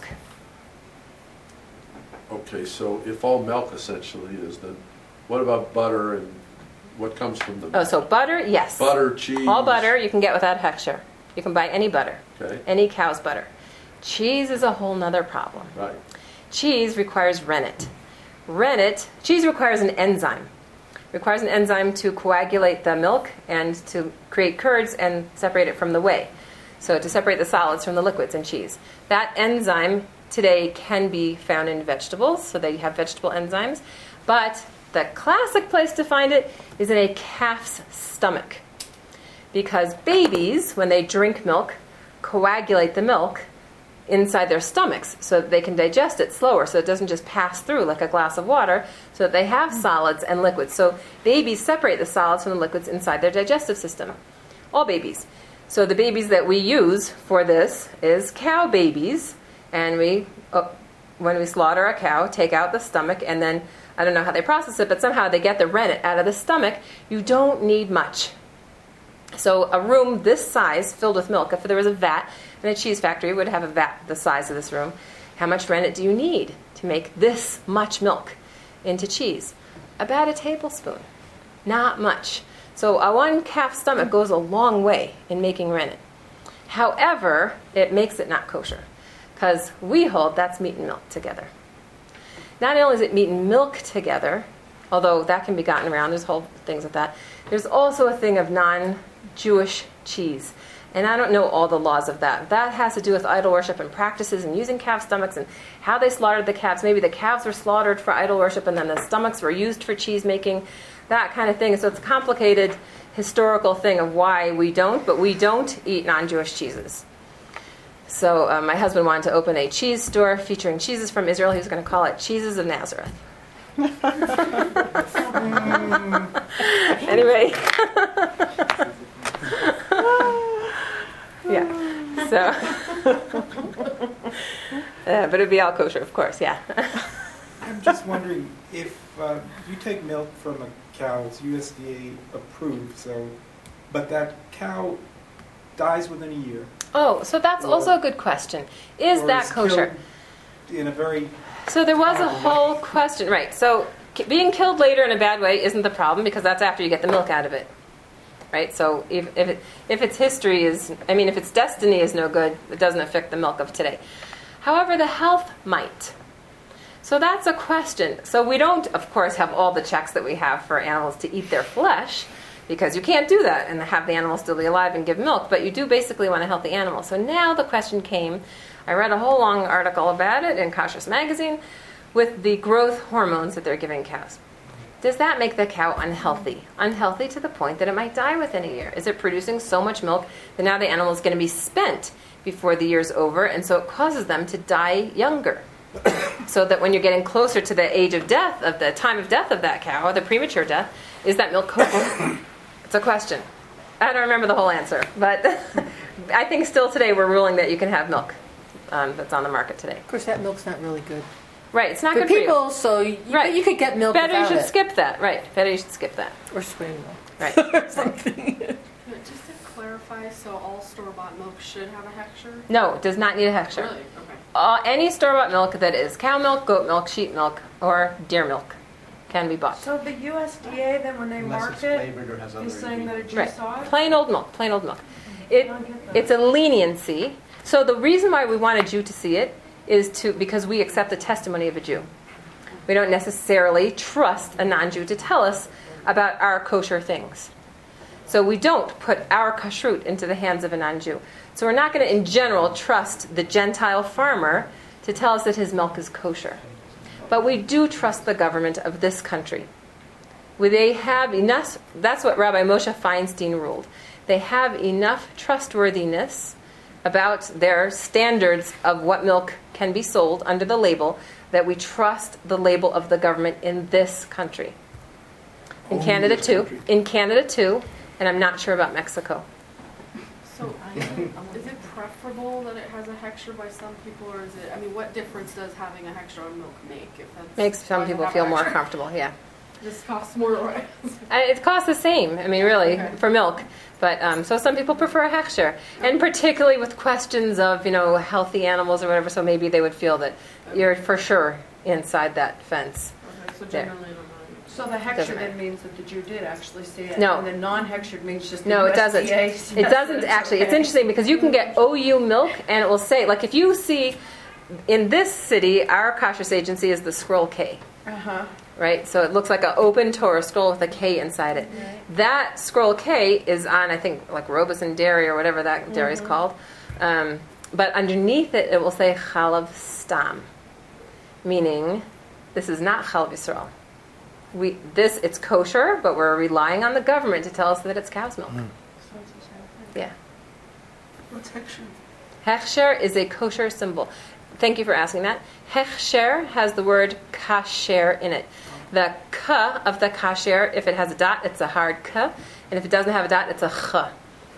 Okay, so if all milk essentially is, then what about butter and what comes from the Oh, milk? so butter, yes. Butter, cheese. All butter you can get without hechsher. You can buy any butter, Okay, any cow's butter. Cheese is a whole nother problem. right. Cheese requires rennet. Rennet, cheese requires an enzyme. Requires an enzyme to coagulate the milk and to create curds and separate it from the whey. So to separate the solids from the liquids in cheese. That enzyme today can be found in vegetables, so they have vegetable enzymes. But the classic place to find it is in a calf's stomach. Because babies, when they drink milk, coagulate the milk inside their stomachs so that they can digest it slower, so it doesn't just pass through like a glass of water, so that they have solids and liquids. So babies separate the solids from the liquids inside their digestive system. All babies. So the babies that we use for this is cow babies, and we, oh, when we slaughter a cow, take out the stomach, and then, I don't know how they process it, but somehow they get the rennet out of the stomach. You don't need much. So a room this size filled with milk, if there was a vat in a cheese factory, would have a vat the size of this room. How much rennet do you need to make this much milk into cheese? About a tablespoon. Not much. So a one calf stomach goes a long way in making rennet. However, it makes it not kosher, because we hold that's meat and milk together. Not only is it meat and milk together, although that can be gotten around, there's whole things with that, there's also a thing of non-Jewish cheese. And I don't know all the laws of that. That has to do with idol worship and practices and using calf stomachs and how they slaughtered the calves. Maybe the calves were slaughtered for idol worship and then the stomachs were used for cheese making, that kind of thing. So it's a complicated historical thing of why we don't, but we don't eat non-Jewish cheeses. So um, my husband wanted to open a cheese store featuring cheeses from Israel. He was going to call it Cheeses of Nazareth. Anyway. Yeah. So. Yeah, but it'd be all kosher, of course. Yeah. I'm just wondering if uh, you take milk from a cow, it's U S D A approved, so, but that cow dies within a year. Oh, so that's Or- also a good question. Is or that is kosher? killed In a very, So there was a Bad way. whole question, right? So k- being killed later in a bad way isn't the problem because that's after you get the milk out of it, right? So if if, it, if its history is, I mean, if its destiny is no good, it doesn't affect the milk of today. However, the health might. So that's a question. So we don't, of course, have all the checks that we have for animals to eat their flesh, because you can't do that and have the animal still be alive and give milk, but you do basically want a healthy animal. So now the question came, I read a whole long article about it in Kashrus Magazine with the growth hormones that they're giving cows. Does that make the cow unhealthy? Unhealthy to the point that it might die within a year? Is it producing so much milk that now the animal is going to be spent before the year's over, and so it causes them to die younger? So that when you're getting closer to the age of death, of the time of death of that cow, the premature death, is that milk kosher? It's a question. I don't remember the whole answer, but I think still today we're ruling that you can have milk um, that's on the market today. Of course, that milk's not really good Right, it's not for good people, so you, Right. you could get milk for you. Better you without should it. skip that. Right, better you should skip that. Or spring milk. Right. Or something. But just to clarify, so all store-bought milk should have a hechsher? No, it does not need a hechsher. Really? Okay. Uh, any store-bought milk that is cow milk, goat milk, sheep milk, or deer milk can be bought. So the U S D A then when they unless mark it's it flavored or has other is saying that ingredients. it's Right. just sauce? Plain old milk, plain old milk. It, it's a leniency. So the reason why we want a Jew to see it is to because we accept the testimony of a Jew. We don't necessarily trust a non-Jew to tell us about our kosher things. So we don't put our kashrut into the hands of a non-Jew. So we're not going to, in general, trust the Gentile farmer to tell us that his milk is kosher. But we do trust the government of this country. They have enough, that's what Rabbi Moshe Feinstein ruled. They have enough trustworthiness about their standards of what milk can be sold under the label that we trust the label of the government in this country. In Only Canada this too. country. In Canada too, and I'm not sure about Mexico. So is it preferable that it has a hexture by some people, or is it, I mean, what difference does having a hexture on milk make? If that's Makes some doesn't people have a feel more hexture? comfortable, yeah. This costs more, right? Uh, It costs the same, I mean, really, Okay. for milk. But um, so some people prefer a hechsher, and particularly with questions of, you know, healthy animals or whatever. So maybe they would feel that you're for sure inside that fence. Okay, so There. generally, I don't know. So the Doesn't hexture matter. then means that the Jew did actually see it. No. And the non-hextured means just the No, it doesn't. U S D A It says doesn't it's actually. It's okay. interesting because you can get O U milk, and it will say, like, if you see in this city, our kashrus agency is the scroll K. Uh-huh. Right? So it looks like an open Torah scroll with a K inside it. That scroll K is on, I think, like Robeson Dairy or whatever that dairy is called. Um, but underneath it, it will say Chalav Stam, meaning this is not Chalav Yisrael. We, this, it's kosher, but we're relying on the government to tell us that it's cow's milk. Yeah. What's hexture? Hechsher is a kosher symbol. Thank you for asking that. Hechsher has the word kasher in it. The ka of the kasher, if it has a dot, it's a hard ka, and if it doesn't have a dot, it's a ch.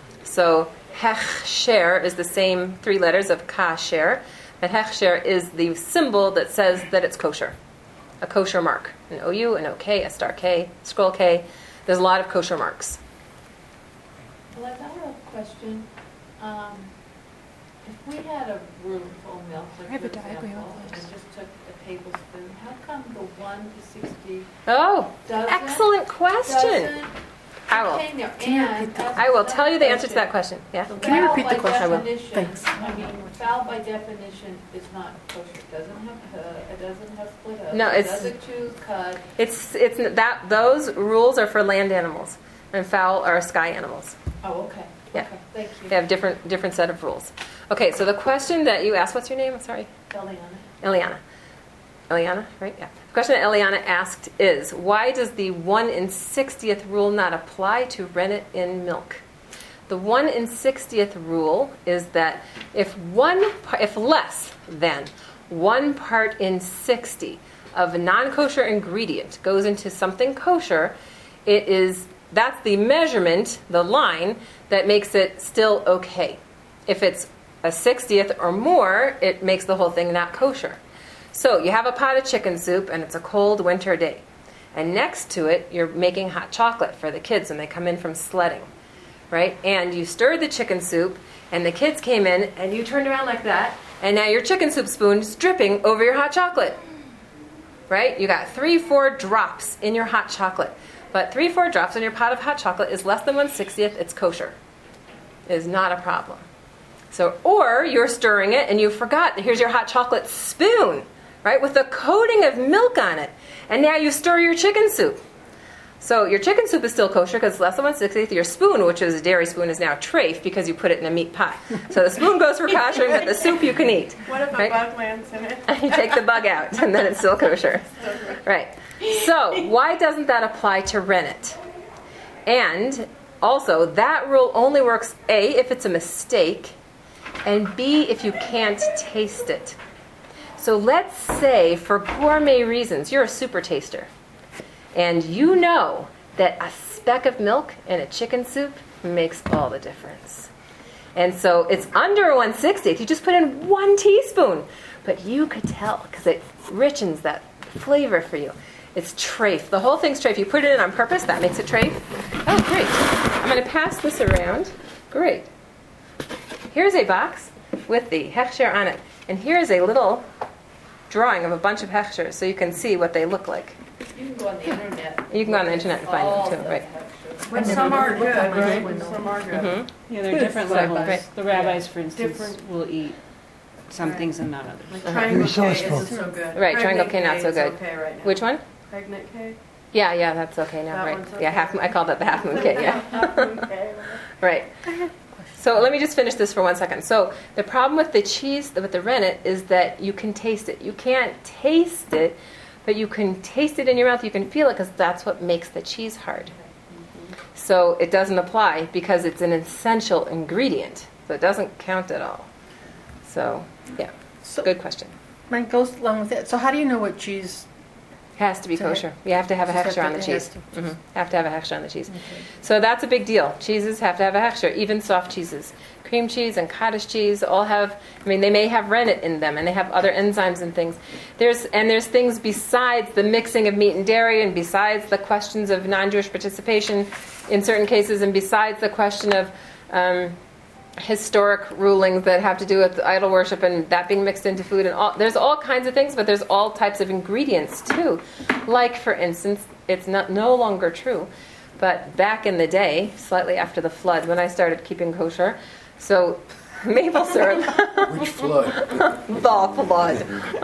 So hechsher is the same three letters of kasher, but hechsher is the symbol that says that it's kosher, a kosher mark, an O U, an O K, a star K, scroll K. There's a lot of kosher marks. Well, I have a question. Um, If we had a room full of milk, I have like a for diagram example, of and this. just took a tablespoon, how come the one to sixty Oh, doesn't? excellent question. doesn't I will. contain there? Can you And repeat that? that's I will another tell you the answer to question. that question. Yeah. Can you Fowl repeat the by question? I will. definition- Thanks. I mean, fowl by definition is not kosher. It doesn't have, uh, it doesn't have split up. No, It it's- doesn't choose cud. It's it's that those rules are for land animals, and fowl are sky animals. Oh, okay. Yeah. Okay, thank you. They have different different set of rules. Okay, so the question that you asked, what's your name? I'm sorry, Eliana. Eliana. Eliana, right? Yeah. The question that Eliana asked is, why does the one in sixtieth rule not apply to rennet in milk? The one in sixtieth rule is that if one, par- if less than one part in sixty of a non-kosher ingredient goes into something kosher, it is that's the measurement, the line that makes it still okay. If it's a sixtieth or more, it makes the whole thing not kosher. So you have a pot of chicken soup and it's a cold winter day. And next to it, you're making hot chocolate for the kids when they come in from sledding, right? And you stirred the chicken soup and the kids came in and you turned around like that, and now your chicken soup spoon is dripping over your hot chocolate, right? You got three, four drops in your hot chocolate. But three, four drops in your pot of hot chocolate is less than one sixtieth, it's kosher. It is not a problem. So, or you're stirring it and you forgot, here's your hot chocolate spoon, right, with a coating of milk on it. And now you stir your chicken soup. So your chicken soup is still kosher because it's less than one sixtieth. Your spoon, which is a dairy spoon, is now treif because you put it in a meat pot. So the spoon goes for kosher, but the soup you can eat. What if a right? bug lands in it? You take the bug out, and then it's still kosher. Right. So why doesn't that apply to rennet? And also, that rule only works, A, if it's a mistake, and B, if you can't taste it. So let's say, for gourmet reasons, you're a super taster, and you know that a speck of milk in a chicken soup makes all the difference. And so it's under one sixtieth. You just put in one teaspoon. But you could tell because it richens that flavor for you. It's treif. The whole thing's treif. You put it in on purpose, that makes it treif. Oh, great. I'm going to pass this around. Great. Here's a box with the hechsher on it. And here's a little drawing of a bunch of hechshers so you can see what they look like. You can go on the internet. You can go on the internet and find All them too, the right? hechshers. But some are good, right? And some are good. Mm-hmm. Yeah, there are different So, levels. right. The rabbis, for instance, Different- will eat some Right. things and not others. Like Uh-huh. triangle Your sauce K bowl. isn't so good. Right, triangle Pregnant K not so is good. okay right now. Which one? Pregnant K? Yeah, yeah, that's okay now, That right? one's Yeah, okay. half. I called that the half moon cake. Yeah, Okay. right. So let me just finish this for one second. So the problem with the cheese, with the rennet, is that you can taste it. You can't taste it, but you can taste it in your mouth. You can feel it because that's what makes the cheese hard. So it doesn't apply because it's an essential ingredient. So it doesn't count at all. So, yeah, So, good question. mine goes along with it. So how do you know what cheese? Has to be So kosher. You have to have a Just hechsher have on to- the it has cheese. to. hmm Have to have a hechsher on the cheese. Okay. So that's a big deal. Cheeses have to have a hechsher, even soft cheeses. Cream cheese and cottage cheese all have, I mean, they may have rennet in them, and they have other enzymes and things. There's And there's things besides the mixing of meat and dairy, and besides the questions of non-Jewish participation in certain cases, and besides the question of um, historic rulings that have to do with idol worship and that being mixed into food. And all, there's all kinds of things, but there's all types of ingredients too. Like, for instance, it's not no longer true, but back in the day, slightly after the flood, when I started keeping kosher, so maple syrup. Which flood? The flood.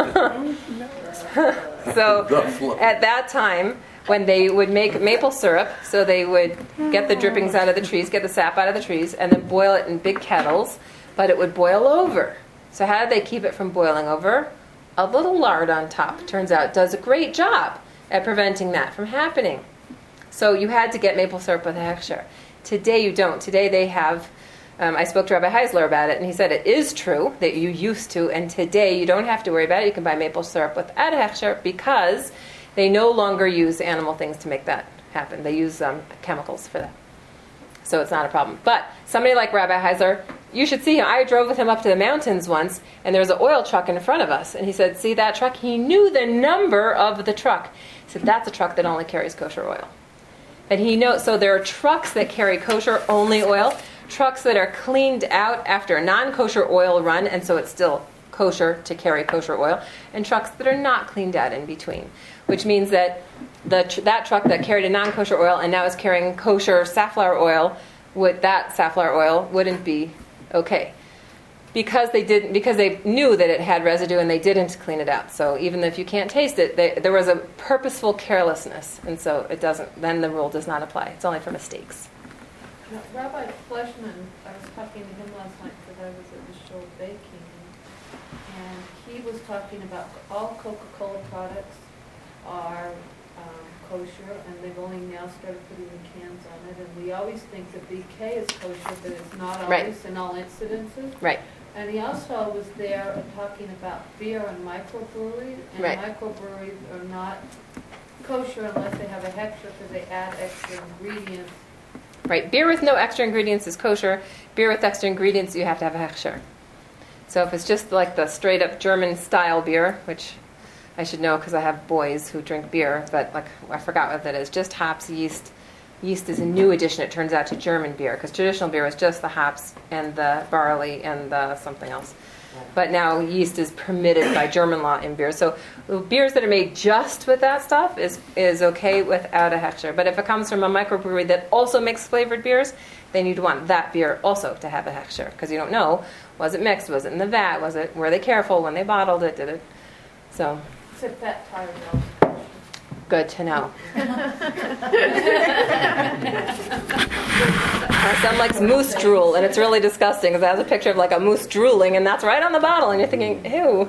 So The flood. at that time, when they would make maple syrup, so they would get the drippings out of the trees, get the sap out of the trees, and then boil it in big kettles, but it would boil over. So how did they keep it from boiling over? A little lard on top, turns out, does a great job at preventing that from happening. So you had to get maple syrup with a hechsher. Today you don't. Today they have, um, I spoke to Rabbi Heisler about it, and he said it is true that you used to, and today you don't have to worry about it. You can buy maple syrup without a hechsher because they no longer use animal things to make that happen. They use um, chemicals for that. So it's not a problem. But somebody like Rabbi Heisler, you should see him. I drove with him up to the mountains once, and there was an oil truck in front of us. And he said, see that truck? He knew the number of the truck. He said, that's a truck that only carries kosher oil. And he knows, so there are trucks that carry kosher only oil, trucks that are cleaned out after a non-kosher oil run, and so it's still kosher to carry kosher oil, and trucks that are not cleaned out in between. Which means that the tr- that truck that carried a non-kosher oil and now is carrying kosher safflower oil, would that safflower oil wouldn't be okay, because they didn't because they knew that it had residue and they didn't clean it out. So even if you can't taste it, they, there was a purposeful carelessness, and so it doesn't. Then the rule does not apply. It's only for mistakes. Now, Rabbi Fleshman, I was talking to him last night because I was at the show baking, and he was talking about all Coca-Cola products are um, kosher, and they've only now started putting the cans on it. And we always think that B K is kosher, but it's not always Right. in all incidences. Right. And he also was there talking about beer and microbreweries, and Right. microbreweries are not kosher unless they have a hechsher because they add extra ingredients. Right. Beer with no extra ingredients is kosher. Beer with extra ingredients, you have to have a hechsher. So if it's just like the straight up German style beer, which I should know because I have boys who drink beer, but like I forgot what that is. Just hops, yeast. Yeast is a new addition, it turns out, to German beer, because traditional beer was just the hops and the barley and the something else. But now yeast is permitted by German law in beer. So beers that are made just with that stuff is is okay without a hechsher. But if it comes from a microbrewery that also makes flavored beers, then you'd want that beer also to have a hechsher, because you don't know, was it mixed, was it in the vat, was it, were they careful when they bottled it, did it? So It's a fat tire milk. good to know. My son likes moose drool, and it's really disgusting because it has a picture of like a moose drooling, and that's right on the bottle, and you're thinking, ew.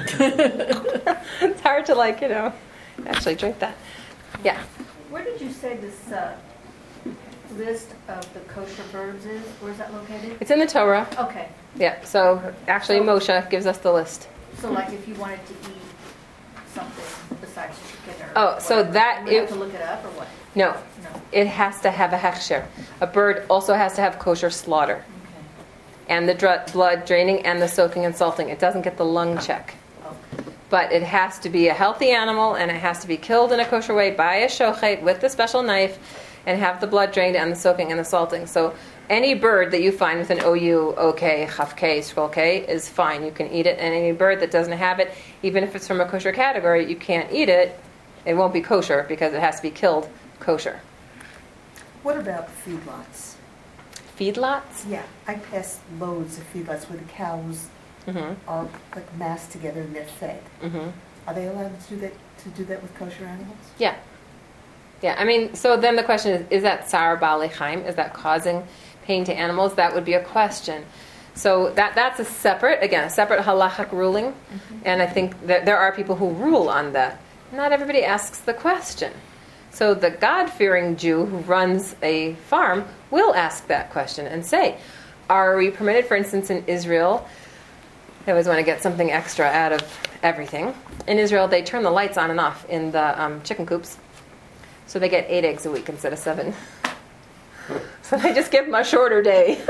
It's hard to like, you know, actually drink that. Yeah. Where did you say this uh, list of the kosher birds is? Where's that located? It's in the Torah. Okay, Yeah, so actually Moshe gives us the list. so like if you wanted to eat something besides chicken or Oh, so whatever, that- you would have it- to look it up or what? No, No. it has to have a hechsher. A bird also has to have kosher slaughter. Okay. And the dr- blood draining and the soaking and salting. It doesn't get the lung check. Okay. But it has to be a healthy animal, and it has to be killed in a kosher way by a shochet with the special knife, and have the blood drained and the soaking and the salting. So any bird that you find with an O U, OK, Chaf K, Scroll K is fine. You can eat it. And any bird that doesn't have it, even if it's from a kosher category, you can't eat it. It won't be kosher because it has to be killed kosher. What about feedlots? Feedlots? Yeah, I pass loads of feedlots where the cows Mm-hmm. are like massed together and they're fed. Mm-hmm. Are they allowed to do that to do that with kosher animals? Yeah. Yeah, I mean, so then the question is, is that Tsar Baalei Chaim? Is that causing pain to animals, that would be a question. So that that's a separate, again, a separate halachic ruling, mm-hmm. and I think that there are people who rule on that. Not everybody asks the question. So the God-fearing Jew who runs a farm will ask that question and say, are we permitted, for instance, in Israel, they always want to get something extra out of everything. In Israel, they turn the lights on and off in the um, chicken coops, so they get eight eggs a week instead of seven. So they just give them a shorter day.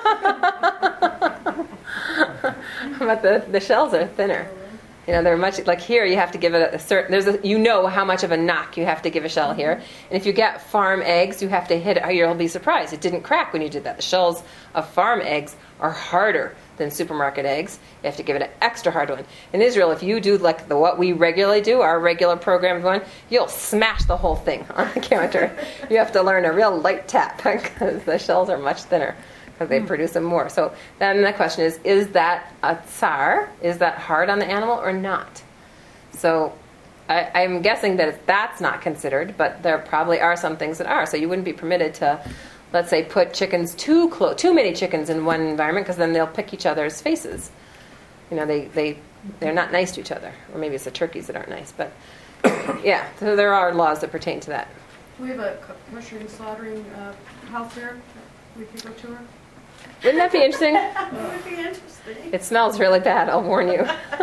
But the, the shells are thinner. You know, they're much, like here you have to give it a certain, there's a, you know how much of a knock you have to give a shell here. And if you get farm eggs, you have to hit it, you'll be surprised. It didn't crack when you did that. The shells of farm eggs are harder than supermarket eggs. You have to give it an extra hard one. In Israel, if you do like the what we regularly do, our regular programmed one, you'll smash the whole thing on the counter. You have to learn a real light tap because the shells are much thinner because they produce them more. So then the question is, is that a tsar? Is that hard on the animal or not? So I, I'm guessing that that's not considered, but there probably are some things that are. So you wouldn't be permitted to, let's say, put chickens too close, too many chickens in one environment, because then they'll pick each other's faces. You know, they, they, they're not nice to each other. Or maybe it's the turkeys that aren't nice. But, yeah, so there are laws that pertain to that. Do we have a kosher and slaughtering uh, house here we could go tour? Wouldn't that be interesting? That would be interesting. It smells really bad, I'll warn you.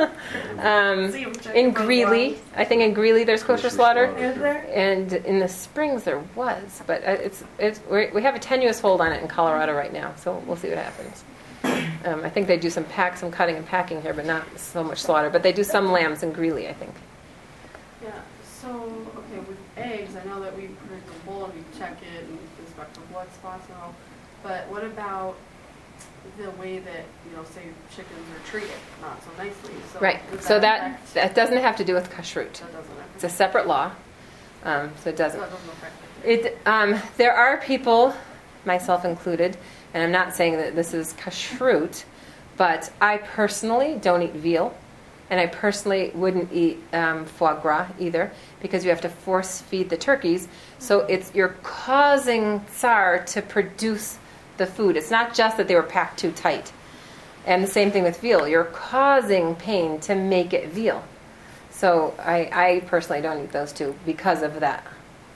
um, in Greeley, I think in Greeley there's kosher slaughter. Is there? And in the Springs there was, but uh, it's it's we're, we have a tenuous hold on it in Colorado right now, so we'll see what happens. Um, I think they do some pack, some cutting and packing here, but not so much slaughter. But they do some lambs in Greeley, I think. Yeah. So okay, with eggs, I know that we put it in the bowl and we check it and inspect for blood spots and all. But what about the way that, you know, say chickens are treated not so nicely? So right. does So that affect- that doesn't have to do with kashrut. That doesn't affect It's a separate law, um, so it doesn't. So that doesn't affect it. It um, there are people, myself included, and I'm not saying that this is kashrut, but I personally don't eat veal, and I personally wouldn't eat um, foie gras either, because you have to force feed the turkeys. So it's you're causing tsar to produce the food. It's not just that they were packed too tight. And the same thing with veal. You're causing pain to make it veal. So I, I personally don't eat those two because of that.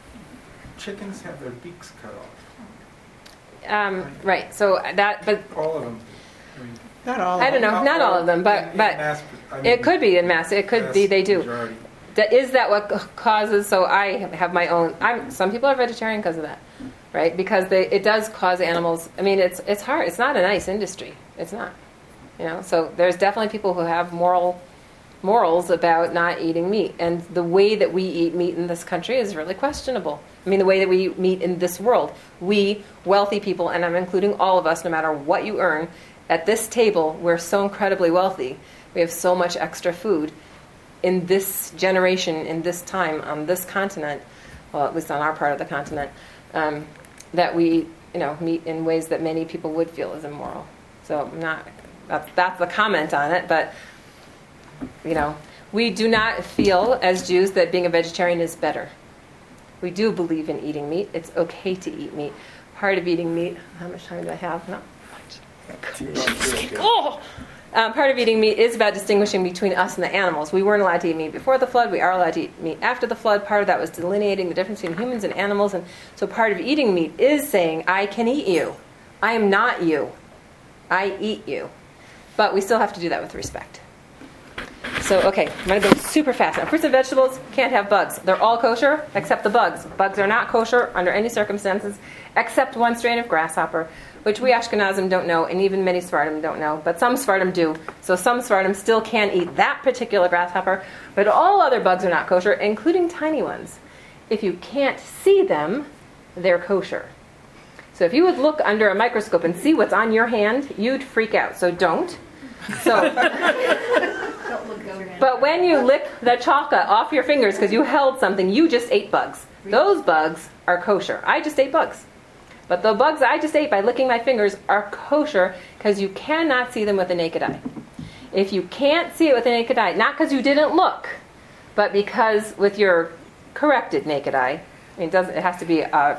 Chickens have their beaks cut off. Um, right. So that, but All of them. I mean, Not all. I don't know. Not all of them, but in- in but mass- I mean, it could be in mass. It could be mass they do. majority. That, is that what causes? So I have my own. I'm. Some people are vegetarian because of that, right? Because they, it does cause animals. I mean, it's it's hard. It's not a nice industry. It's not. You know. So there's definitely people who have moral morals about not eating meat, and the way that we eat meat in this country is really questionable. I mean, the way that we eat meat in this world, we wealthy people, and I'm including all of us, no matter what you earn, at this table, we're so incredibly wealthy. We have so much extra food. In this generation, in this time, on this continent, well, at least on our part of the continent, um, that we, you know, meet in ways that many people would feel is immoral. So, I'm not that's that's the comment on it. But you know, we do not feel as Jews that being a vegetarian is better. We do believe in eating meat. It's okay to eat meat. Part of eating meat. How much time do I have? Not much. Oh. Um, part of eating meat is about distinguishing between us and the animals. We weren't allowed to eat meat before the flood. We are allowed to eat meat after the flood. Part of that was delineating the difference between humans and animals. And so part of eating meat is saying, I can eat you. I am not you. I eat you. But we still have to do that with respect. So, okay, I'm going to go super fast now. Fruits and vegetables can't have bugs. They're all kosher except the bugs. Bugs are not kosher under any circumstances except one strain of grasshopper, which we Ashkenazim don't know, and even many Sephardim don't know, but some Sephardim do. So some Sephardim still can eat that particular grasshopper, but all other bugs are not kosher, including tiny ones. If you can't see them, they're kosher. So if you would look under a microscope and see what's on your hand, you'd freak out. So don't. So, but when you lick the chalka off your fingers because you held something, you just ate bugs. Those bugs are kosher. I just ate bugs. But the bugs I just ate by licking my fingers are kosher because you cannot see them with the naked eye. If you can't see it with the naked eye, not because you didn't look, but because with your corrected naked eye, I mean, it, doesn't, it has to be a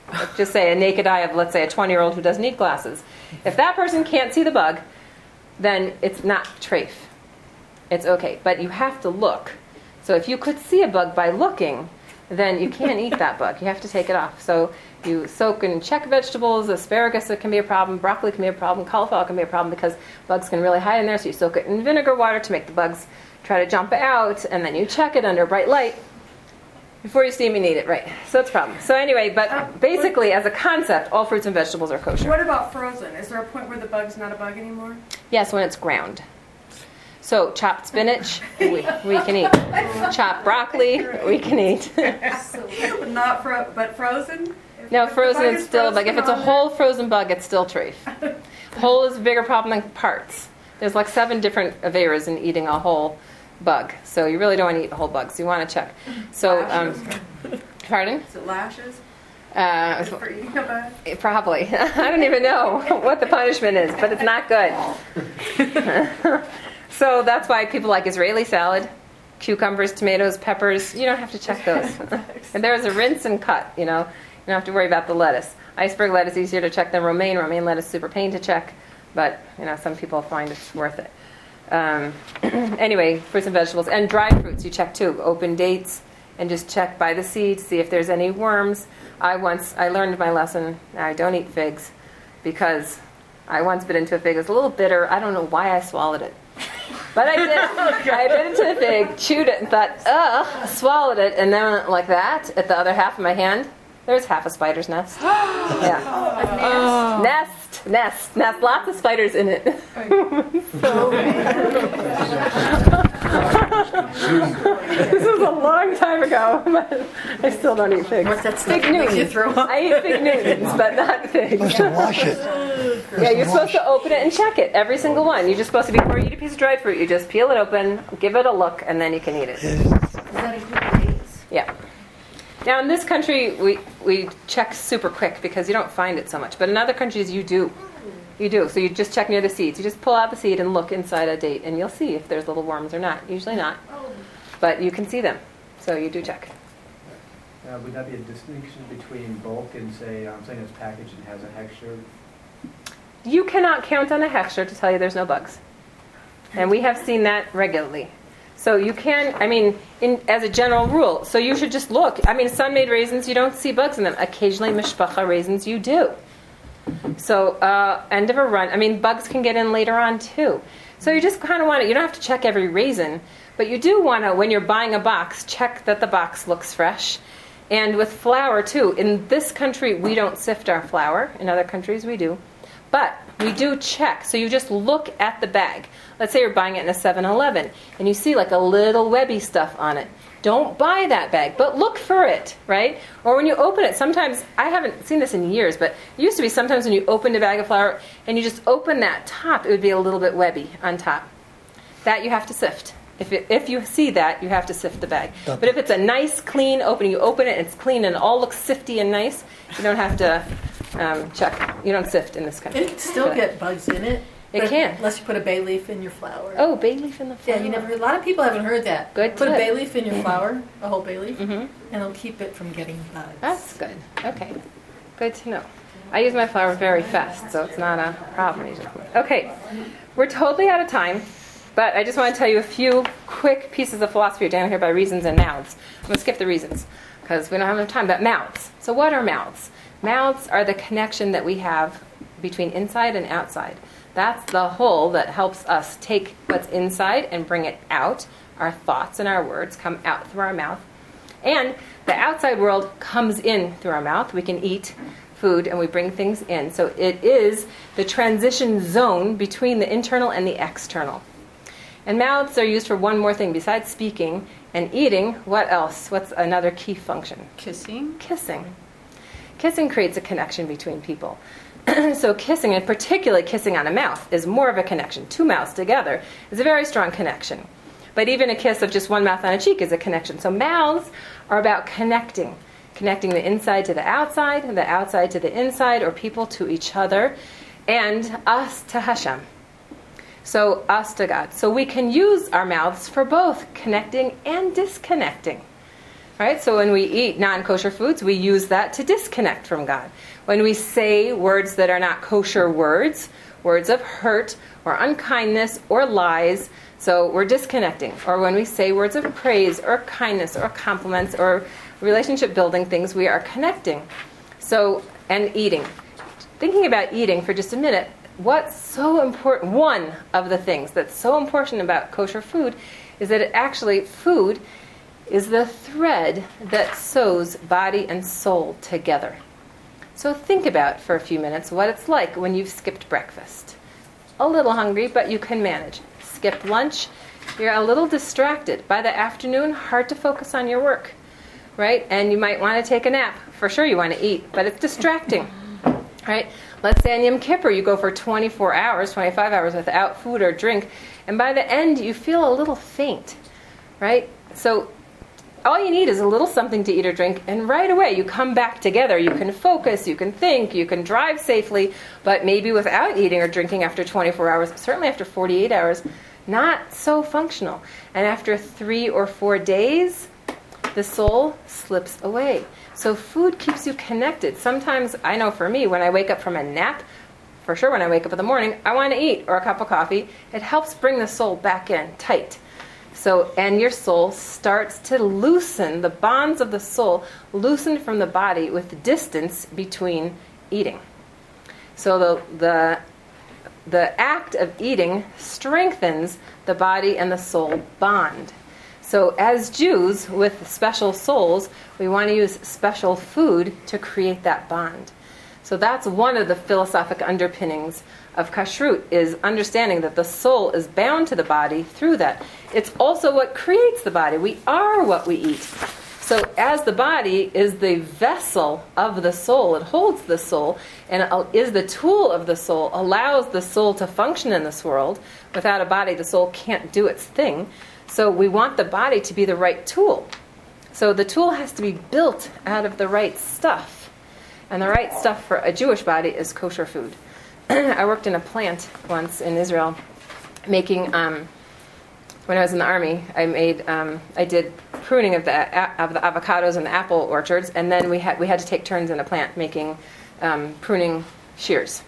Like, just say a naked eye of, let's say, a twenty-year-old who doesn't need glasses. If that person can't see the bug, then it's not treif. It's okay, but you have to look. So if you could see a bug by looking, then you can't eat that bug. You have to take it off. So you soak and check vegetables. Asparagus it can be a problem. Broccoli can be a problem. Cauliflower can be a problem because bugs can really hide in there. So you soak it in vinegar water to make the bugs try to jump out, and then you check it under bright light before you steam and eat it. Right. So that's a problem. So anyway, but basically, as a concept, all fruits and vegetables are kosher. What about frozen? Is there a point where the bug's not a bug anymore? Yes, when it's ground. So chopped spinach, we, we can eat. Chopped broccoli, we can eat. Not fro- but frozen? If No, the frozen bug is still bug. If it's a on whole frozen bug, it's still treif. Whole is a bigger problem than parts. There's like seven different averas in eating a whole bug. So you really don't want to eat whole bugs. You want to check. So, um, pardon? Is it lashes Uh, for eating a bug? Probably. I don't even know what the punishment is, but it's not good. So that's why people like Israeli salad, cucumbers, tomatoes, peppers. You don't have to check those. And there's a rinse and cut, you know. You don't have to worry about the lettuce. Iceberg lettuce is easier to check than romaine. Romaine lettuce super pain to check, but you know some people find it's worth it. Um, anyway, fruits and vegetables and dry fruits you check too. Open dates and just check by the seeds, see if there's any worms. I once I learned my lesson. I don't eat figs because I once bit into a fig. It was a little bitter. I don't know why I swallowed it. But I did. I bit into the fig, chewed it, and thought, ugh, swallowed it, and then like that, at the other half of my hand, there's half a spider's nest. Yeah. Oh. Nest, nest, nest. Lots of spiders in it. So, this was a long time ago, but I still don't eat figs. What's that stuff Fig that makes you Newtons. throw up? I eat fig Newtons, but not figs. Supposed to wash it. Yeah, you're supposed to open it and check it, every single one. You're just supposed to, before you eat a piece of dried fruit, you just peel it open, give it a look, and then you can eat it. Does that include dates? Yeah. Now, in this country, we, we check super quick because you don't find it so much. But in other countries, you do. You do. So you just check near the seeds. You just pull out the seed and look inside a date, and you'll see if there's little worms or not. Usually not. But you can see them. So you do check. Uh, would that be a distinction between bulk and, say, um, something that's packaged and has a hechsher? You cannot count on a hechsher to tell you there's no bugs. And we have seen that regularly. So you can, I mean, in, as a general rule, so you should just look. I mean, sun-made raisins, you don't see bugs in them. Occasionally, mishpacha raisins, you do. So, uh, end of a run. I mean, bugs can get in later on, too. So you just kind of want to, you don't have to check every raisin, but you do want to, when you're buying a box, check that the box looks fresh. And with flour, too. In this country, we don't sift our flour. In other countries, we do. But we do check. So you just look at the bag. Let's say you're buying it in a seven eleven, and you see like a little webby stuff on it. Don't buy that bag, but look for it, right? Or when you open it, sometimes, I haven't seen this in years, but it used to be sometimes when you opened a bag of flour and you just open that top, it would be a little bit webby on top. That you have to sift. If it, if you see that, you have to sift the bag. But if it's a nice, clean opening, you open it and it's clean and it all looks sifty and nice, you don't have to um, check. You don't sift in this country. It can still get bugs in it. It but can. Unless you put a bay leaf in your flour. Oh, bay leaf in the flour. Yeah, you never. A lot of people haven't heard that. Good Put tip. a bay leaf in your flour, a whole bay leaf, Mm-hmm. and it'll keep it from getting bugs. That's good. Okay. Good to know. I use my flour very fast, so it's not a problem usually. Okay. We're totally out of time, but I just want to tell you a few quick pieces of philosophy down here by reasons and mouths. I'm going to skip the reasons because we don't have enough time, but mouths. So what are mouths? Mouths are the connection that we have between inside and outside. That's the hole that helps us take what's inside and bring it out. Our thoughts and our words come out through our mouth. And the outside world comes in through our mouth. We can eat food and we bring things in. So it is the transition zone between the internal and the external. And mouths are used for one more thing. Besides speaking and eating, what else? What's another key function? Kissing. Kissing. Kissing creates a connection between people. So kissing, and particularly kissing on a mouth, is more of a connection. Two mouths together is a very strong connection. But even a kiss of just one mouth on a cheek is a connection. So mouths are about connecting. Connecting the inside to the outside, and the outside to the inside, or people to each other, and us to Hashem. So us to God. So we can use our mouths for both connecting and disconnecting. Right? So when we eat non-kosher foods, we use that to disconnect from God. When we say words that are not kosher words, words of hurt or unkindness or lies, so we're disconnecting. Or when we say words of praise or kindness or compliments or relationship building things, we are connecting. So, and eating. Thinking about eating for just a minute, what's so important, one of the things that's so important about kosher food is that it actually, food is the thread that sews body and soul together. So think about for a few minutes what it's like when you've skipped breakfast. A little hungry, but you can manage. Skipped lunch, you're a little distracted. By the afternoon, hard to focus on your work, right? And you might want to take a nap. For sure you want to eat, but it's distracting, right? Let's say on Yom Kippur you go for twenty-four hours, twenty-five hours without food or drink, and by the end you feel a little faint, right? So all you need is a little something to eat or drink, and right away you come back together. You can focus, you can think, you can drive safely, but maybe without eating or drinking after twenty-four hours, certainly after forty-eight hours, not so functional. And after three or four days, the soul slips away. So food keeps you connected. Sometimes, I know for me, when I wake up from a nap, for sure when I wake up in the morning, I want to eat or a cup of coffee. It helps bring the soul back in tight. So, and your soul starts to loosen, the bonds of the soul loosen from the body with the distance between eating. So the, the, the act of eating strengthens the body and the soul bond. So as Jews with special souls, we want to use special food to create that bond. So that's one of the philosophic underpinnings of kashrut, is understanding that the soul is bound to the body through that. It's also what creates the body. We are what we eat. So as the body is the vessel of the soul, it holds the soul, and is the tool of the soul, allows the soul to function in this world. Without a body, the soul can't do its thing. So we want the body to be the right tool. So the tool has to be built out of the right stuff. And the right stuff for a Jewish body is kosher food. I worked in a plant once in Israel, making, um, when I was in the army, I made, um, I did pruning of the of the avocados and the apple orchards, and then we had we had to take turns in a plant making um, pruning shears.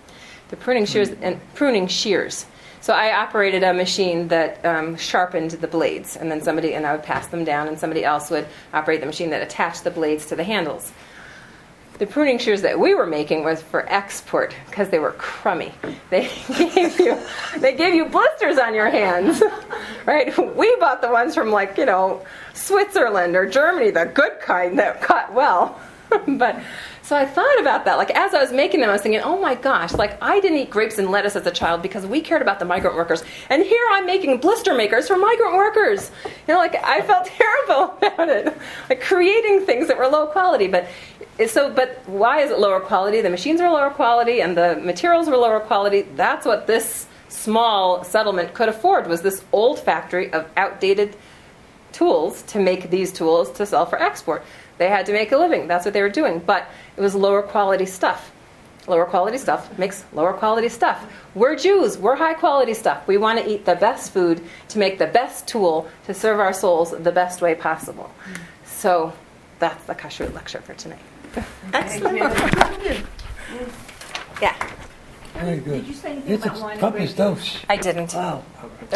The pruning shears and pruning shears. So I operated a machine that um, sharpened the blades, and then somebody and I would pass them down, and somebody else would operate the machine that attached the blades to the handles. The pruning shears that we were making was for export because they were crummy. They gave you they gave you blisters on your hands, right? We bought the ones from, like, you know, Switzerland or Germany, the good kind that cut well. But so I thought about that. Like, as I was making them, I was thinking, oh my gosh, like, I didn't eat grapes and lettuce as a child because we cared about the migrant workers. And here I'm making blister makers for migrant workers. You know, like, I felt terrible about it. Like, creating things that were low quality. But so, but why is it lower quality? The machines are lower quality and the materials were lower quality. That's what this small settlement could afford, was this old factory of outdated tools to make these tools to sell for export. They had to make a living. That's what they were doing. But it was lower quality stuff. Lower quality stuff makes lower quality stuff. We're Jews. We're high quality stuff. We want to eat the best food to make the best tool to serve our souls the best way possible. So that's the kashrut lecture for tonight. Excellent. Yeah. Very good. Did you say anything It's about a wine and copious grapefruit? dose. I didn't. Wow.